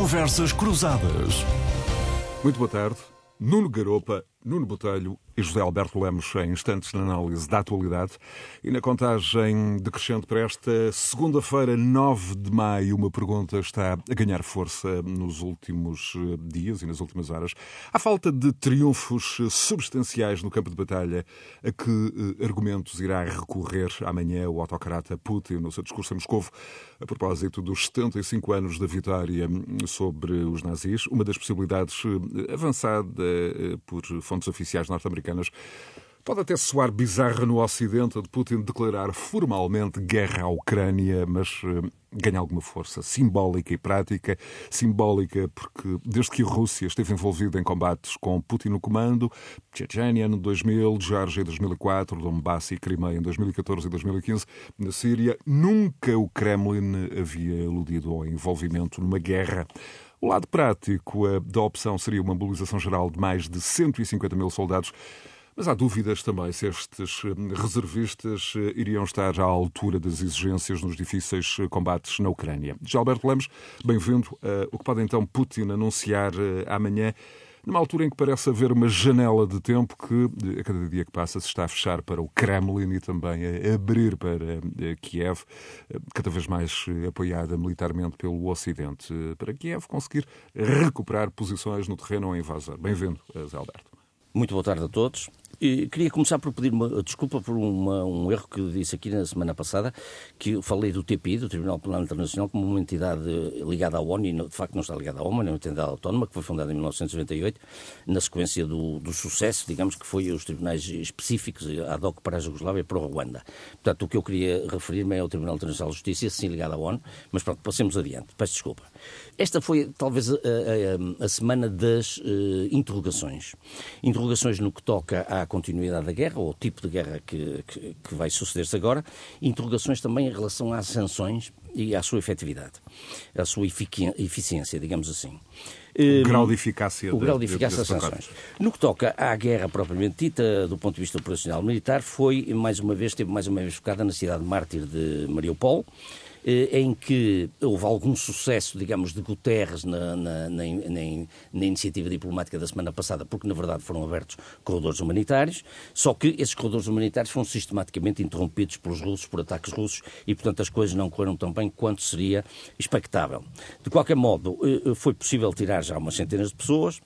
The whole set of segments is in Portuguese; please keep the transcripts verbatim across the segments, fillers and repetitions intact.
Conversas Cruzadas. Muito boa tarde. Nuno Garopa, Nuno Botelho e José Alberto Lemos em instantes na análise da atualidade e na contagem decrescente para esta segunda-feira, nove de maio. Uma pergunta está a ganhar força nos últimos dias e nas últimas horas. À falta de triunfos substanciais no campo de batalha, a que argumentos irá recorrer amanhã o autocrata Putin no seu discurso em Moscovo a propósito dos setenta e cinco anos da vitória sobre os nazis? Uma das possibilidades avançada por fontes oficiais norte-americanas pode até soar bizarra no Ocidente, de Putin declarar formalmente guerra à Ucrânia, mas uh, ganha alguma força simbólica e prática. Simbólica porque, desde que a Rússia esteve envolvida em combates com Putin no comando, Chechênia em dois mil, Geórgia em dois mil e quatro, Donbass e Crimeia em dois mil e catorze e dois mil e quinze, na Síria, nunca o Kremlin havia eludido ao envolvimento numa guerra. O lado prático da opção seria uma mobilização geral de mais de cento e cinquenta mil soldados, mas há dúvidas também se estes reservistas iriam estar à altura das exigências nos difíceis combates na Ucrânia. José Alberto Lemos, bem-vindo. O que pode então Putin anunciar amanhã, numa altura em que parece haver uma janela de tempo que, a cada dia que passa, se está a fechar para o Kremlin e também a abrir para Kiev, cada vez mais apoiada militarmente pelo Ocidente, para Kiev conseguir recuperar posições no terreno invasor. Bem-vindo, José Alberto. Muito boa tarde a todos. E queria começar por pedir uma desculpa por uma, um erro que disse aqui na semana passada, que eu falei do T P I, do Tribunal Penal Internacional, como uma entidade ligada à ONU, e de facto não está ligada à ONU, é uma entidade autónoma que foi fundada em mil novecentos e noventa e oito, na sequência do, do sucesso, digamos, que foi os tribunais específicos ad hoc para a Jugoslávia e para o Ruanda. Portanto, o que eu queria referir-me é ao Tribunal Internacional de Justiça, sim ligado à ONU, mas pronto, passemos adiante, peço desculpa. Esta foi talvez a, a, a semana das uh, interrogações. Interrogações no que toca à continuidade da guerra, ou ao tipo de guerra que, que, que vai suceder-se agora, interrogações também em relação às sanções e à sua efetividade, à sua eficiência, digamos assim. O grau de eficácia. O grau de eficácia das sanções. No que toca à guerra propriamente dita, do ponto de vista operacional militar, foi, mais uma vez, esteve mais uma vez focada na cidade mártir de Mariupol, em que houve algum sucesso, digamos, de Guterres na, na, na, na, na iniciativa diplomática da semana passada, porque, na verdade, foram abertos corredores humanitários, só que esses corredores humanitários foram sistematicamente interrompidos pelos russos, por ataques russos, e, portanto, as coisas não correram tão bem quanto seria expectável. De qualquer modo, foi possível tirar já umas centenas de pessoas,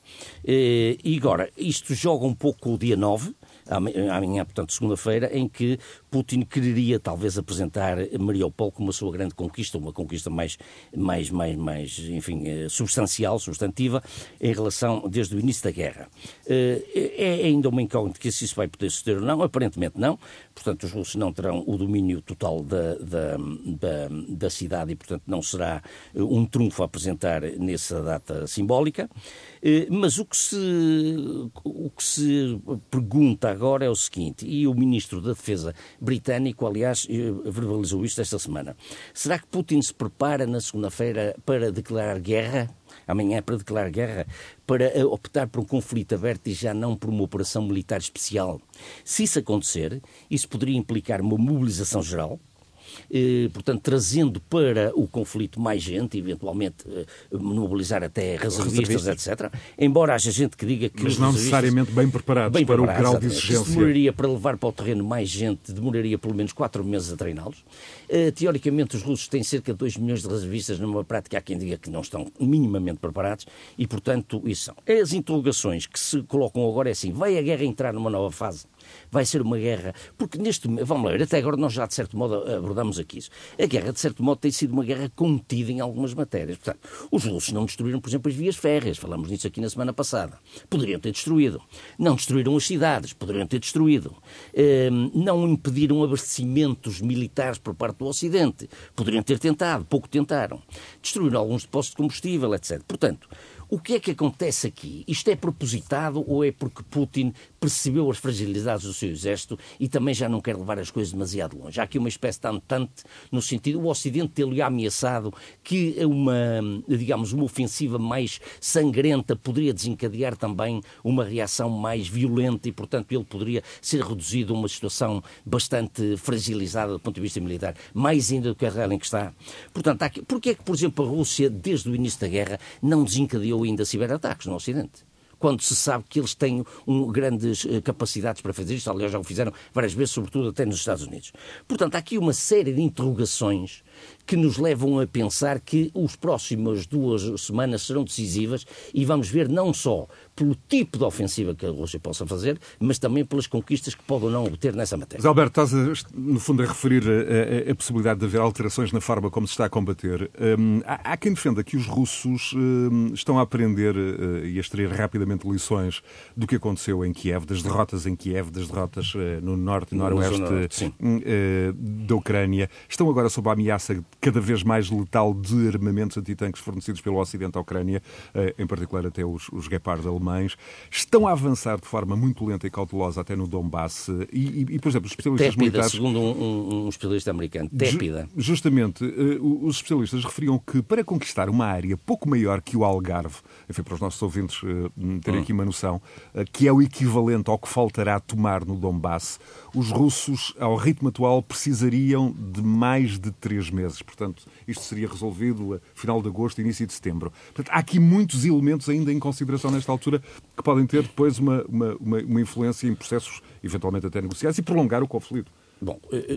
e agora, isto joga um pouco com o dia nove, amanhã, portanto, segunda-feira, em que Putin quereria talvez apresentar Mariupol como a sua grande conquista, uma conquista mais, mais, mais, mais enfim, substancial, substantiva, em relação, desde o início da guerra. É ainda uma incógnita que se isso vai poder suceder ou não, aparentemente não, portanto os russos não terão o domínio total da, da, da, da cidade e, portanto, não será um trunfo a apresentar nessa data simbólica, mas o que se, o que se pergunta agora é o seguinte, e o Ministro da Defesa britânico, aliás, verbalizou isto esta semana. Será que Putin se prepara na segunda-feira para declarar guerra? Amanhã para declarar guerra? Para optar por um conflito aberto e já não por uma operação militar especial? Se isso acontecer, isso poderia implicar uma mobilização geral, Eh, portanto, trazendo para o conflito mais gente, eventualmente eh, mobilizar até reservistas, etcétera. Embora haja gente que diga que... Mas não necessariamente bem preparados bem para preparados, o grau de exigência. Isso demoraria para levar para o terreno mais gente, demoraria pelo menos quatro meses a treiná-los. Eh, teoricamente, os russos têm cerca de dois milhões de reservistas, numa prática há quem diga que não estão minimamente preparados e, portanto, isso são. As interrogações que se colocam agora é assim, vai a guerra entrar numa nova fase? Vai ser uma guerra, porque neste momento, vamos lá ver, até agora nós já de certo modo abordamos aqui isso. A guerra de certo modo tem sido uma guerra contida em algumas matérias. Portanto, os russos não destruíram, por exemplo, as vias férreas, falamos nisso aqui na semana passada. Poderiam ter destruído. Não destruíram as cidades, poderiam ter destruído. Não impediram abastecimentos militares por parte do Ocidente, poderiam ter tentado, pouco tentaram. Destruíram alguns depósitos de combustível, etcétera. Portanto, O que é que acontece aqui? Isto é propositado ou é porque Putin percebeu as fragilidades do seu exército e também já não quer levar as coisas demasiado longe? Há aqui uma espécie de antante no sentido, o Ocidente ter-lhe ameaçado que uma, digamos, uma ofensiva mais sangrenta poderia desencadear também uma reação mais violenta e, portanto, ele poderia ser reduzido a uma situação bastante fragilizada do ponto de vista militar, mais ainda do que a real em que está. Portanto, há aqui, porque é que, por exemplo, a Rússia, desde o início da guerra, não desencadeou ainda ciberataques no Ocidente? Quando se sabe que eles têm um, grandes uh, capacidades para fazer isto, aliás, já o fizeram várias vezes, sobretudo até nos Estados Unidos. Portanto, há aqui uma série de interrogações que nos levam a pensar que as próximas duas semanas serão decisivas e vamos ver não só pelo tipo de ofensiva que a Rússia possa fazer, mas também pelas conquistas que pode ou não obter nessa matéria. Mas, Alberto, estás, a, no fundo, a referir a, a, a possibilidade de haver alterações na forma como se está a combater. Um, há, há quem defenda que os russos um, estão a aprender uh, e a extrair rapidamente lições do que aconteceu em Kiev, das derrotas em Kiev, das derrotas uh, no norte e noroeste uh, da Ucrânia. Estão agora sob a ameaça cada vez mais letal de armamentos antitanques fornecidos pelo Ocidente à Ucrânia, uh, em particular até os, os Gepard alemães. Estão a avançar de forma muito lenta e cautelosa até no Donbass. E, e por exemplo, os especialistas tépida, militares... segundo um, um, um especialista americano. Tépida. Ju, justamente, uh, os especialistas referiam que para conquistar uma área pouco maior que o Algarve, enfim, para os nossos ouvintes uh, terem hum. aqui uma noção, uh, que é o equivalente ao que faltará a tomar no Donbass, os russos, ao ritmo atual, precisariam de mais de três meses. Portanto, isto seria resolvido a final de agosto, início de setembro. Portanto, há aqui muitos elementos ainda em consideração nesta altura que podem ter depois uma, uma, uma, uma influência em processos eventualmente até negociados e prolongar o conflito. Bom,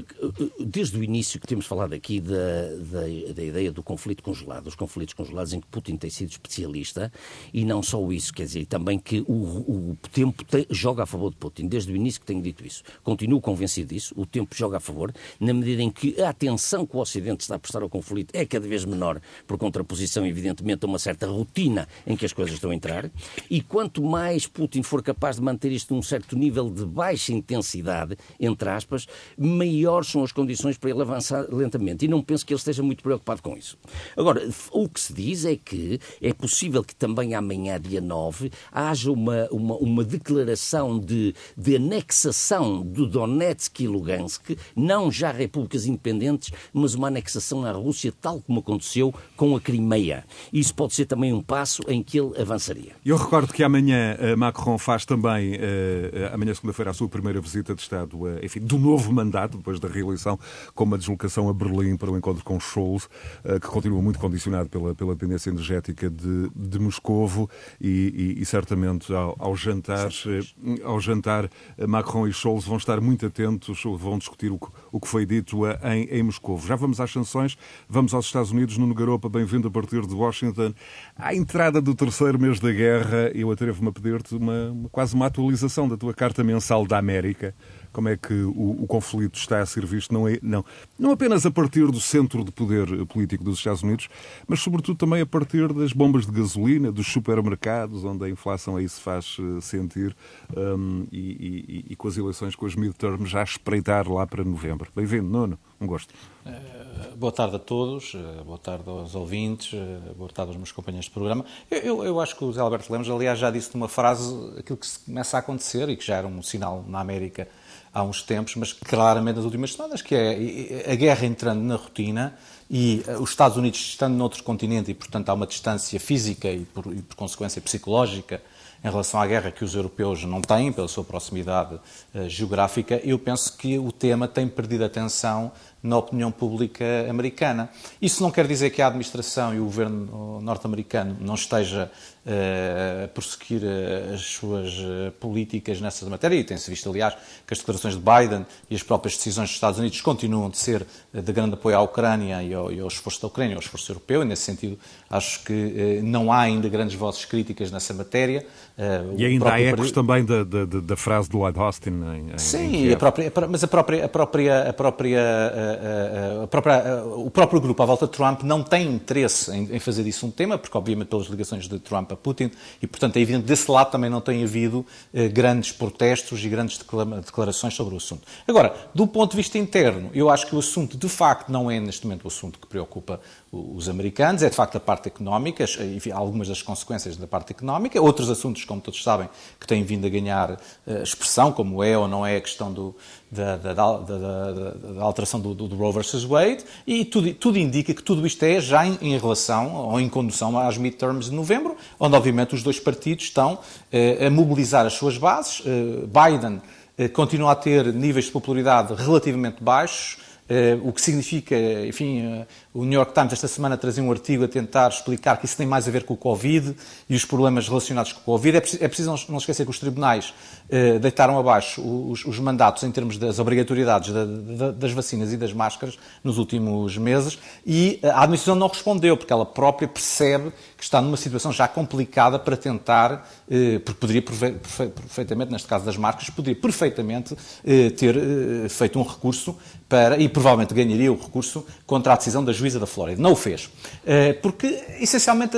desde o início que temos falado aqui da, da, da ideia do conflito congelado, os conflitos congelados em que Putin tem sido especialista, e não só isso, quer dizer, também que o, o tempo te, joga a favor de Putin, desde o início que tenho dito isso. Continuo convencido disso, o tempo joga a favor, na medida em que a atenção que o Ocidente está a prestar ao conflito é cada vez menor, por contraposição, evidentemente, a uma certa rotina em que as coisas estão a entrar, e quanto mais Putin for capaz de manter isto num certo nível de baixa intensidade, entre aspas, maiores são as condições para ele avançar lentamente. E não penso que ele esteja muito preocupado com isso. Agora, o que se diz é que é possível que também amanhã, dia nove, haja uma, uma, uma declaração de, de anexação do Donetsk e Lugansk, não já repúblicas independentes, mas uma anexação à Rússia, tal como aconteceu com a Crimeia. Isso pode ser também um passo em que ele avançaria. Eu recordo que amanhã Macron faz também, amanhã segunda-feira, a sua primeira visita de Estado, enfim, do novo mandato, depois da reeleição, com uma deslocação a Berlim para o encontro com Scholz, que continua muito condicionado pela, pela dependência energética de, de Moscovo e, e, e certamente ao, ao, jantar, ao jantar Macron e Scholz vão estar muito atentos, vão discutir o, o que foi dito em, em Moscovo. Já vamos às sanções, vamos aos Estados Unidos. Nuno Garopa, bem-vindo a partir de Washington. À entrada do terceiro mês da guerra, eu atrevo-me a pedir-te uma, uma, quase uma atualização da tua carta mensal da América. Como é que o, o conflito está a ser visto, não, é, não, não apenas a partir do centro de poder político dos Estados Unidos, mas sobretudo também a partir das bombas de gasolina, dos supermercados, onde a inflação aí se faz sentir, um, e, e, e com as eleições, com as midterms, já a espreitar lá para novembro. Bem-vindo, Nuno. Um gosto. Uh, boa tarde a todos, uh, boa tarde aos ouvintes, uh, boa tarde aos meus companheiros de programa. Eu, eu, eu acho que o José Alberto Lemos, aliás, já disse numa frase aquilo que se começa a acontecer e que já era um sinal na América há uns tempos, mas claramente nas últimas semanas, que é a guerra entrando na rotina e os Estados Unidos estando noutro continente e, portanto, há uma distância física e, por, e, por consequência, psicológica em relação à guerra que os europeus não têm, pela sua proximidade uh, geográfica. Eu penso que o tema tem perdido atenção na opinião pública americana. Isso não quer dizer que a administração e o governo norte-americano não esteja uh, a prosseguir uh, as suas uh, políticas nessa matéria, e tem-se visto, aliás, que as declarações de Biden e as próprias decisões dos Estados Unidos continuam de ser uh, de grande apoio à Ucrânia e ao, e ao esforço da Ucrânia, ao esforço europeu, e nesse sentido acho que uh, não há ainda grandes vozes críticas nessa matéria. Uh, e ainda há ecos par... também da, da, da frase do Lloyd Austin em, em Sim, em a própria, mas a própria, a própria, a própria, a, a própria, a, o próprio grupo à volta de Trump não tem interesse em, em fazer disso um tema, porque obviamente pelas ligações de Trump a Putin, e portanto é evidente que desse lado também não tem havido uh, grandes protestos e grandes declarações sobre o assunto. Agora, do ponto de vista interno, eu acho que o assunto de facto não é neste momento o assunto que preocupa os americanos, é de facto a parte económica, enfim, algumas das consequências da parte económica, outros assuntos, como todos sabem, que têm vindo a ganhar uh, expressão, como é ou não é a questão do, da, da, da, da, da alteração do, do, do Roe versus Wade, e tudo, tudo indica que tudo isto é já em, em relação ou em condução às midterms de novembro, onde obviamente os dois partidos estão uh, a mobilizar as suas bases. Uh, Biden uh, continua a ter níveis de popularidade relativamente baixos, Uh, o que significa, enfim, uh, o New York Times esta semana trazia um artigo a tentar explicar que isso tem mais a ver com o Covid e os problemas relacionados com o Covid. É preciso, é preciso não, não esquecer que os tribunais uh, deitaram abaixo os, os mandatos em termos das obrigatoriedades da, da, das vacinas e das máscaras nos últimos meses, e a administração não respondeu, porque ela própria percebe que está numa situação já complicada para tentar, uh, porque poderia perfe, perfe, perfeitamente, neste caso das máscaras, poderia perfeitamente uh, ter uh, feito um recurso para, e provavelmente ganharia o recurso contra a decisão da juíza da Flórida. Não o fez. Porque, essencialmente,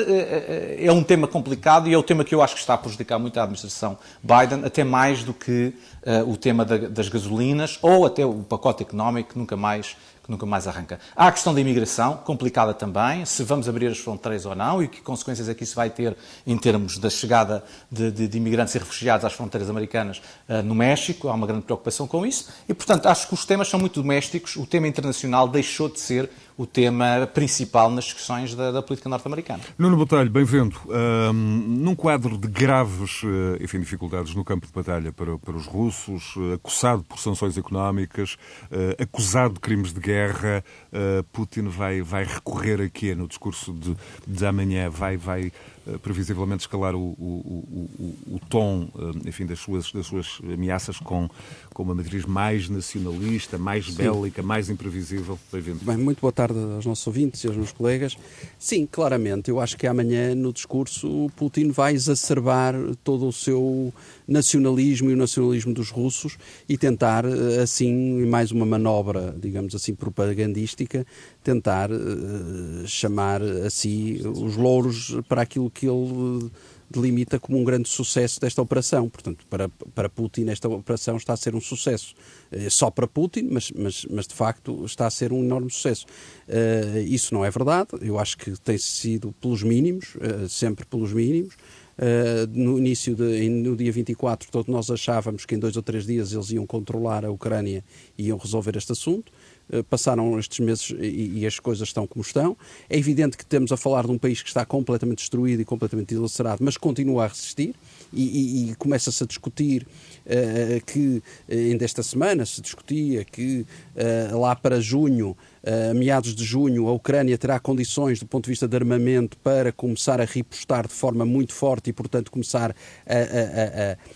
é um tema complicado e é o tema que eu acho que está a prejudicar muito a administração Biden, até mais do que o tema das gasolinas ou até o pacote económico que nunca mais... que nunca mais arranca. Há a questão da imigração, complicada também, se vamos abrir as fronteiras ou não e que consequências é que isso vai ter em termos da chegada de, de, de imigrantes e refugiados às fronteiras americanas uh, no México. Há uma grande preocupação com isso e, portanto, acho que os temas são muito domésticos. O tema internacional deixou de ser o tema principal nas discussões da, da política norte-americana. Nuno Botelho, bem-vindo. Um, num quadro de graves enfim, dificuldades no campo de batalha para, para os russos, acusado por sanções económicas, uh, acusado de crimes de guerra, uh, Putin vai, vai recorrer aqui no discurso de, de amanhã, vai, vai uh, previsivelmente escalar o, o, o, o tom uh, enfim, das, suas, das suas ameaças com, com uma matriz mais nacionalista, mais bélica, Sim. mais imprevisível. Bem-vindo. Bem, muito boa tarde aos nossos ouvintes e aos meus colegas. Sim, claramente, eu acho que amanhã no discurso Putin vai exacerbar todo o seu nacionalismo e o nacionalismo dos russos e tentar, assim, mais uma manobra, digamos assim, propagandística, tentar uh, chamar a si os louros para aquilo que ele delimita como um grande sucesso desta operação. Portanto, para, para Putin esta operação está a ser um sucesso. É só para Putin, mas, mas, mas de facto está a ser um enorme sucesso. Uh, isso não é verdade. Eu acho que tem sido pelos mínimos, uh, sempre pelos mínimos. Uh, no início, de, no dia vinte e quatro, todos nós achávamos que em dois ou três dias eles iam controlar a Ucrânia e iam resolver este assunto. Uh, passaram estes meses e, e as coisas estão como estão. É evidente que estamos a falar de um país que está completamente destruído e completamente dilacerado, mas continua a resistir e, e, e começa-se a discutir uh, que, ainda esta semana se discutia que uh, lá para junho, a uh, meados de junho, a Ucrânia terá condições do ponto de vista de armamento para começar a repostar de forma muito forte e, portanto, começar a, a, a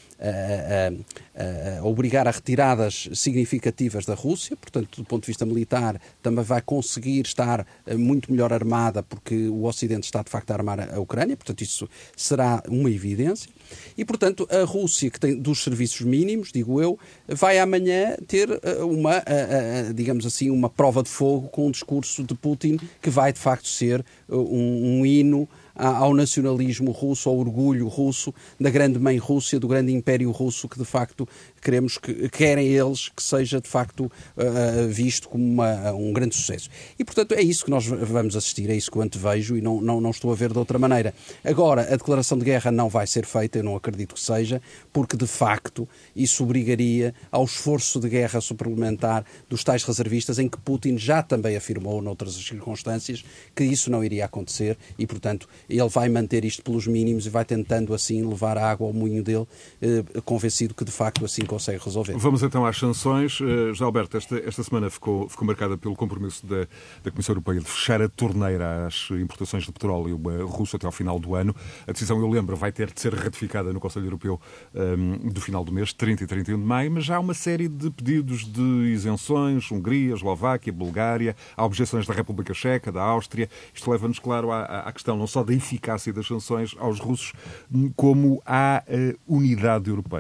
A, a, a obrigar a retiradas significativas da Rússia, portanto, do ponto de vista militar, também vai conseguir estar muito melhor armada porque o Ocidente está, de facto, a armar a Ucrânia, portanto, isso será uma evidência. E, portanto, a Rússia, que tem dos serviços mínimos, digo eu, vai amanhã ter uma, digamos assim, uma prova de fogo com um discurso de Putin que vai, de facto, ser um, um hino ao nacionalismo russo, ao orgulho russo, da grande mãe Rússia, do grande império russo, que de facto queremos que, querem eles que seja de facto uh, visto como uma, um grande sucesso. E portanto é isso que nós vamos assistir, é isso que eu antevejo e não, não, não estou a ver de outra maneira. Agora, a declaração de guerra não vai ser feita, eu não acredito que seja, porque de facto isso obrigaria ao esforço de guerra suplementar dos tais reservistas, em que Putin já também afirmou noutras circunstâncias que isso não iria acontecer e portanto ele vai manter isto pelos mínimos e vai tentando assim levar a água ao moinho dele, eh, convencido que de facto assim consegue resolver. Vamos então às sanções. Uh, José Alberto, esta, esta semana ficou, ficou marcada pelo compromisso da, da Comissão Europeia de fechar a torneira às importações de petróleo russo até ao final do ano. A decisão, eu lembro, vai ter de ser ratificada no Conselho Europeu um, do final do mês, trinta e trinta e um de maio, mas já há uma série de pedidos de isenções, Hungria, Eslováquia, Bulgária, há objeções da República Checa, da Áustria. Isto leva-nos, claro, à, à questão não só da eficácia das sanções aos russos, como à uh, unidade europeia.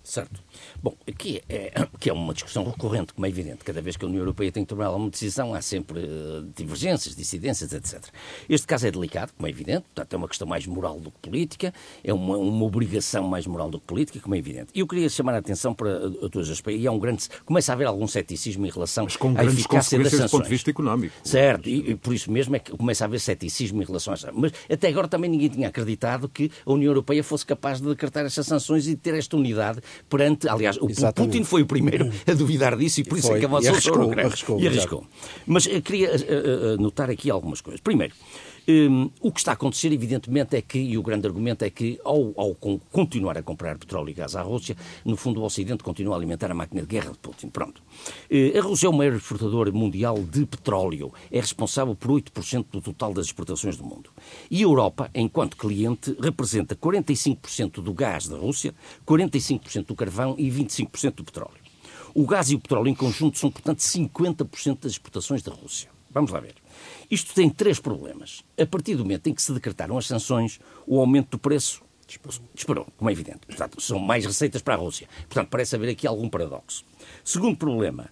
Certo. Bom, aqui é, que é uma discussão recorrente, como é evidente. Cada vez que a União Europeia tem que tomar alguma decisão, há sempre uh, divergências, dissidências, etcétera. Este caso é delicado, como é evidente, portanto é uma questão mais moral do que política, é uma, uma obrigação mais moral do que política, como é evidente. E eu queria chamar a atenção para uh, todos os países, e há um grande, começa a haver algum ceticismo em relação Mas com à grandes eficácia das sanções. Do ponto de vista económico. Certo, e, e por isso mesmo é que começa a haver ceticismo em relação às sanções. Mas até agora também ninguém tinha acreditado que a União Europeia fosse capaz de decretar estas sanções e ter esta unidade perante, aliás, o Exatamente. Putin foi o primeiro a duvidar disso e por isso Foi. é que avançou E arriscou, sobre a Ucrânia. arriscou, E arriscou. Mas eu queria uh, uh, notar aqui algumas coisas. Primeiro, um, o que está a acontecer, evidentemente, é que, e o grande argumento é que, ao, ao continuar a comprar petróleo e gás à Rússia, no fundo o Ocidente continua a alimentar a máquina de guerra de Putin. Pronto. Uh, a Rússia é o maior exportador mundial de petróleo. É responsável por oito por cento do total das exportações do mundo. E a Europa, enquanto cliente, representa quarenta e cinco por cento do gás da Rússia, quarenta e cinco por cento do carvão e vinte e cinco por cento do petróleo. O gás e o petróleo em conjunto são, portanto, cinquenta por cento das exportações da Rússia. Vamos lá ver. Isto tem três problemas. A partir do momento em que se decretaram as sanções, o aumento do preço disparou, como é evidente. Portanto, são mais receitas para a Rússia. Portanto, parece haver aqui algum paradoxo. Segundo problema,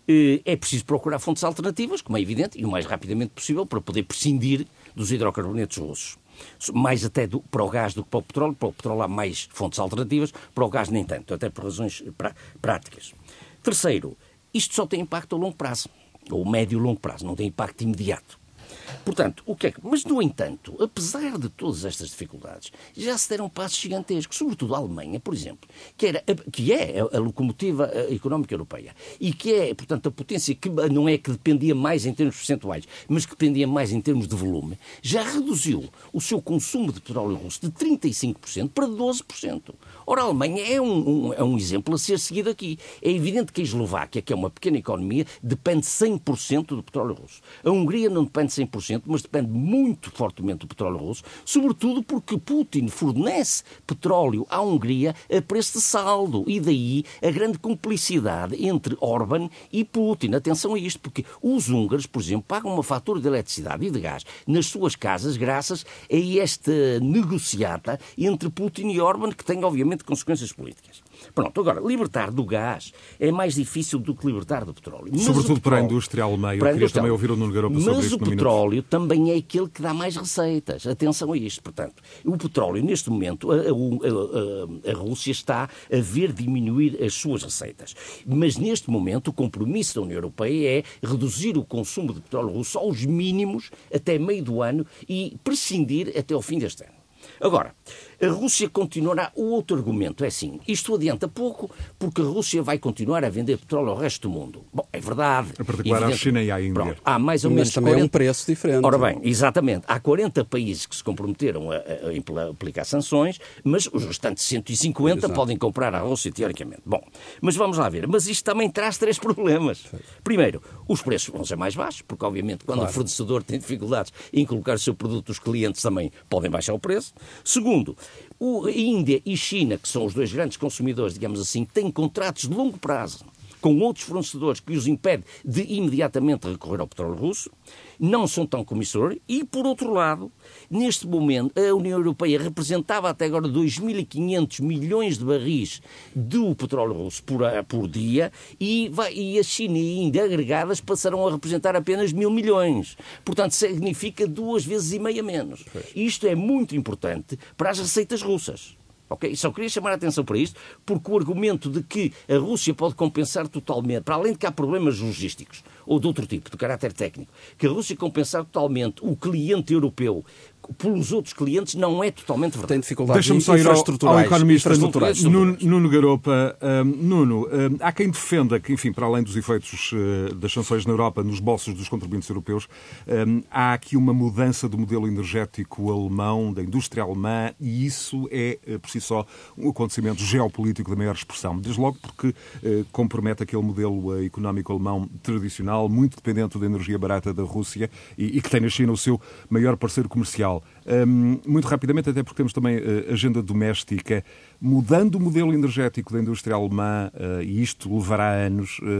é preciso procurar fontes alternativas, como é evidente, e o mais rapidamente possível, para poder prescindir dos hidrocarbonetos russos. Mais até do, para o gás do que para o petróleo. Para o petróleo há mais fontes alternativas, para o gás nem tanto, até por razões pra, práticas. Terceiro, isto só tem impacto a longo prazo, ou médio e longo prazo, não tem impacto imediato. Portanto, o que é que... Mas, no entanto, apesar de todas estas dificuldades, já se deram passos gigantescos, sobretudo a Alemanha, por exemplo, que, era, que é a locomotiva económica europeia e que é, portanto, a potência que não é que dependia mais em termos percentuais, mas que dependia mais em termos de volume, já reduziu o seu consumo de petróleo russo de trinta e cinco por cento para doze por cento. Ora, a Alemanha é um, um, é um exemplo a ser seguido aqui. É evidente que a Eslováquia, que é uma pequena economia, depende cem por cento do petróleo russo. A Hungria não depende cem por cento, mas depende muito fortemente do petróleo russo, sobretudo porque Putin fornece petróleo à Hungria a preço de saldo. E daí a grande cumplicidade entre Orbán e Putin. Atenção a isto, porque os húngaros, por exemplo, pagam uma fatura de eletricidade e de gás nas suas casas graças a esta negociata entre Putin e Orbán, que tem, obviamente, consequências políticas. Pronto, agora, libertar do gás é mais difícil do que libertar do petróleo. Mas sobretudo petróleo, para a indústria alemã. Eu queria também ouvir o Nuno Garopa sobre mas isto. Mas o petróleo também é aquele que dá mais receitas. Atenção a isto, portanto. O petróleo, neste momento, a, a, a, a Rússia está a ver diminuir as suas receitas. Mas, neste momento, o compromisso da União Europeia é reduzir o consumo de petróleo russo aos mínimos até meio do ano e prescindir até ao fim deste ano. Agora, a Rússia continuará... O outro argumento é assim, isto adianta pouco porque a Rússia vai continuar a vender petróleo ao resto do mundo. Bom, é verdade. Em particular à China e à Índia. Pronto, há mais ou Mas menos também quarenta... é um preço diferente. Ora bem, exatamente. Há quarenta países que se comprometeram a, a aplicar sanções, mas os restantes cento e cinquenta Exato. podem comprar à Rússia, teoricamente. Bom, mas vamos lá ver. Mas isto também traz três problemas. Primeiro, os preços vão ser mais baixos, porque obviamente quando claro. o fornecedor tem dificuldades em colocar o seu produto, os clientes também podem baixar o preço. Segundo, o, a Índia e China, que são os dois grandes consumidores, digamos assim, têm contratos de longo prazo com outros fornecedores que os impede de imediatamente recorrer ao petróleo russo, não são tão comissores e, por outro lado, neste momento, a União Europeia representava até agora dois mil e quinhentos milhões de barris do petróleo russo por, por dia e, vai, e a China e a Índia agregadas passarão a representar apenas mil milhões. Portanto, significa duas vezes e meia menos. Isto é muito importante para as receitas russas. Okay? Só queria chamar a atenção para isto, porque o argumento de que a Rússia pode compensar totalmente, para além de que há problemas logísticos ou de outro tipo, de caráter técnico, que a Rússia compensar totalmente o cliente europeu pelos outros clientes não é totalmente verdade. Tem dificuldades Deixa-me só ir ao, ao economista infraestruturais. Nuno, Nuno Garopa. Um, Nuno, um, há quem defenda que, enfim, para além dos efeitos uh, das sanções na Europa nos bolsos dos contribuintes europeus, um, há aqui uma mudança do modelo energético alemão, da indústria alemã, e isso é, uh, por si só, um acontecimento geopolítico da maior expressão. Desde logo porque uh, compromete aquele modelo uh, económico alemão tradicional, muito dependente da energia barata da Rússia e, e que tem na China o seu maior parceiro comercial. Um, muito rapidamente, até porque temos também uh, agenda doméstica, mudando o modelo energético da indústria alemã, uh, e isto levará anos, uh,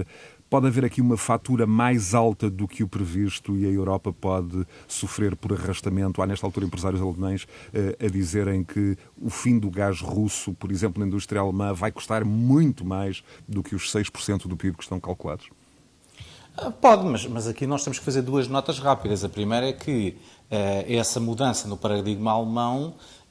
pode haver aqui uma fatura mais alta do que o previsto e a Europa pode sofrer por arrastamento. Há, nesta altura, empresários alemães a dizerem que o fim do gás russo, por exemplo, na indústria alemã, vai custar muito mais do que os seis por cento do P I B que estão calculados. Pode, mas, mas aqui nós temos que fazer duas notas rápidas. A primeira é que uh, essa mudança no paradigma alemão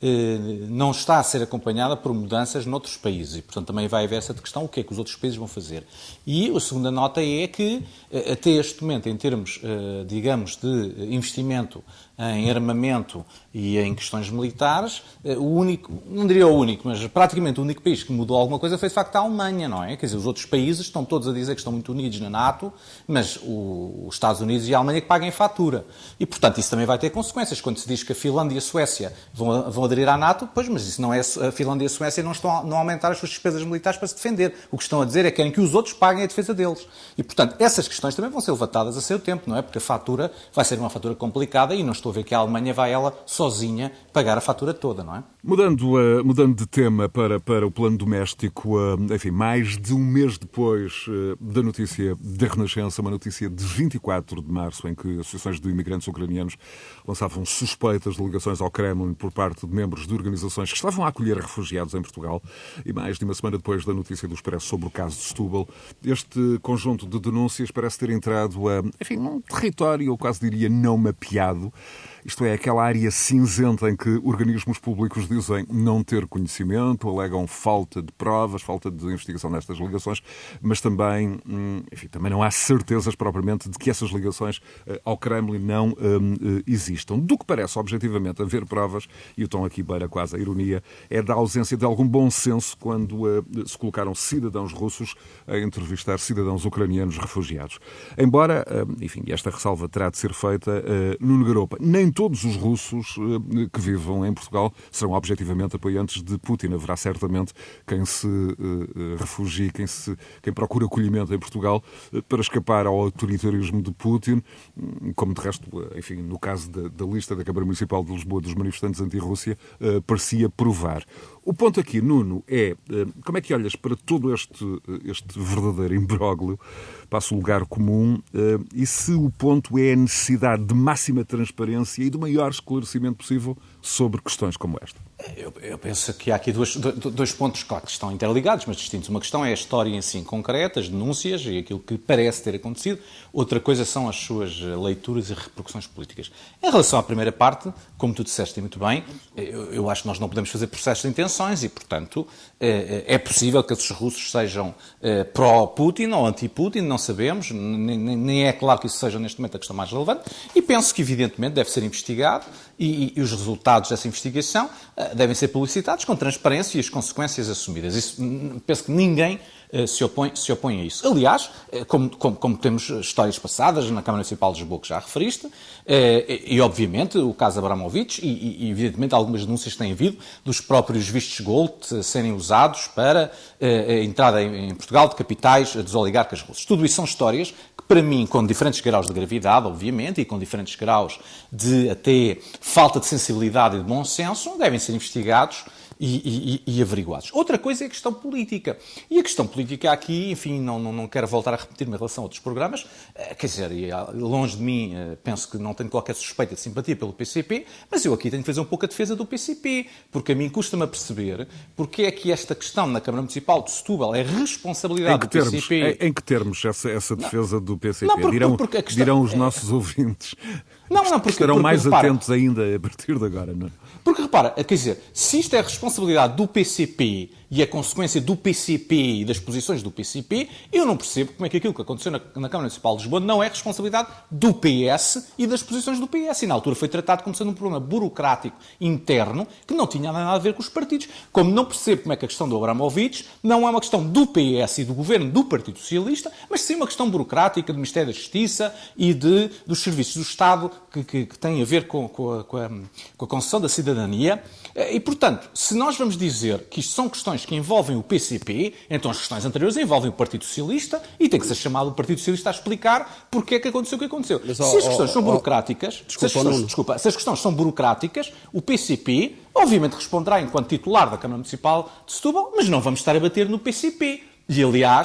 uh, não está a ser acompanhada por mudanças noutros países. E, portanto, também vai haver essa questão, o que é que os outros países vão fazer. E a segunda nota é que, uh, até este momento, em termos, uh, digamos, de investimento em armamento e em questões militares, o único, não diria o único, mas praticamente o único país que mudou alguma coisa foi, de facto, a Alemanha, não é? Quer dizer, os outros países estão todos a dizer que estão muito unidos na NATO, mas o, os Estados Unidos e a Alemanha que paguem fatura. E, portanto, isso também vai ter consequências. Quando se diz que a Finlândia e a Suécia vão, vão aderir à NATO, pois, mas isso não é, a Finlândia e a Suécia não estão a não aumentar as suas despesas militares para se defender. O que estão a dizer é que querem que os outros paguem a defesa deles. E, portanto, essas questões também vão ser levatadas a seu tempo, não é? Porque a fatura vai ser uma fatura complicada e não estou a ver que a Alemanha vai ela sozinha pagar a fatura toda, não é? Mudando, uh, mudando de tema para, para o plano doméstico, uh, enfim, mais de um mês depois uh, da notícia da Renascença, uma notícia de vinte e quatro de março, em que associações de imigrantes ucranianos lançavam suspeitas de ligações ao Kremlin por parte de membros de organizações que estavam a acolher refugiados em Portugal, e mais de uma semana depois da notícia do Expresso sobre o caso de Setúbal, este conjunto de denúncias parece ter entrado a, enfim, num território, eu quase diria, não mapeado. Isto é, aquela área cinzenta em que organismos públicos dizem não ter conhecimento, alegam falta de provas, falta de investigação nestas ligações, mas também, enfim, também não há certezas propriamente de que essas ligações ao Kremlin não um, existam. Do que parece, objetivamente, haver provas, e o tom aqui beira quase a ironia, é da ausência de algum bom senso quando uh, se colocaram cidadãos russos a entrevistar cidadãos ucranianos refugiados. Embora, uh, enfim, esta ressalva terá de ser feita, uh, Nuno Garopa, nem todos os russos uh, que vivam em Portugal serão objetivamente apoiantes de Putin. Haverá certamente quem se uh, refugie, quem, se, quem procura acolhimento em Portugal uh, para escapar ao autoritarismo de Putin, como de resto, uh, enfim, no caso da, da lista da Câmara Municipal de Lisboa dos manifestantes anti-Rússia, uh, parecia provar. O ponto aqui, Nuno, é uh, como é que olhas para todo este, uh, este verdadeiro imbróglio, passa o lugar comum, uh, e se o ponto é a necessidade de máxima transparência e do maior esclarecimento possível sobre questões como esta? Eu, eu penso que há aqui dois, dois pontos, claro, que estão interligados, mas distintos. Uma questão é a história em si concreta, as denúncias e aquilo que parece ter acontecido. Outra coisa são as suas leituras e repercussões políticas. Em relação à primeira parte, como tu disseste muito bem, eu, eu acho que nós não podemos fazer processos de intenções e, portanto, é, é possível que esses russos sejam é, pró-Putin ou anti-Putin, não sabemos, nem, nem é claro que isso seja neste momento a questão mais relevante, e penso que, evidentemente, deve ser investigado e, e os resultados dessa investigação devem ser publicitados com transparência e as consequências assumidas. Isso, penso que ninguém uh, se, opõe, se opõe a isso. Aliás, uh, como, como, como temos histórias passadas na Câmara Municipal de Lisboa que já referiste, uh, e, e obviamente o caso Abramovich e, e evidentemente algumas denúncias que têm havido dos próprios vistos gold uh, serem usados para uh, a entrada em, em Portugal de capitais dos oligarcas russos. Tudo isso são histórias que, para mim, com diferentes graus de gravidade, obviamente, e com diferentes graus de até falta de sensibilidade e de bom senso, devem ser investigados e, e, e averiguados. Outra coisa é a questão política. E a questão política aqui, enfim, não, não, não quero voltar a repetir-me em relação a outros programas, quer dizer, longe de mim, penso que não tenho qualquer suspeita de simpatia pelo P C P, mas eu aqui tenho que fazer um pouco a defesa do P C P, porque a mim custa-me a perceber porque é que esta questão na Câmara Municipal de Setúbal é responsabilidade do P C P. Em, em que termos essa, essa defesa não, do P C P? Não, porque, dirão, porque questão, dirão os nossos é... ouvintes. Não, não, porque, estarão porque, mais repara, atentos ainda a partir de agora, não é? Porque, repara, quer dizer, se isto é a responsabilidade do P C P e a consequência do P C P e das posições do P C P, eu não percebo como é que aquilo que aconteceu na, na Câmara Municipal de Lisboa não é responsabilidade do P S e das posições do P S. E na altura foi tratado como sendo um problema burocrático interno que não tinha nada a ver com os partidos. Como não percebo como é que a questão do Abramovich não é uma questão do P S e do governo do Partido Socialista, mas sim uma questão burocrática do Ministério da Justiça e de, dos serviços do Estado que, que, que têm a ver com, com, a, com, a, com a concessão da cidadania. E, portanto, se nós vamos dizer que isto são questões que envolvem o P C P, então as questões anteriores envolvem o Partido Socialista e tem que ser chamado o Partido Socialista a explicar porque é que aconteceu o que aconteceu. Mas, se oh, as questões oh, são burocráticas, oh, desculpa, se, as questões, desculpa, se as questões são burocráticas, o P C P obviamente responderá enquanto titular da Câmara Municipal de Setúbal, mas não vamos estar a bater no P C P. E, aliás,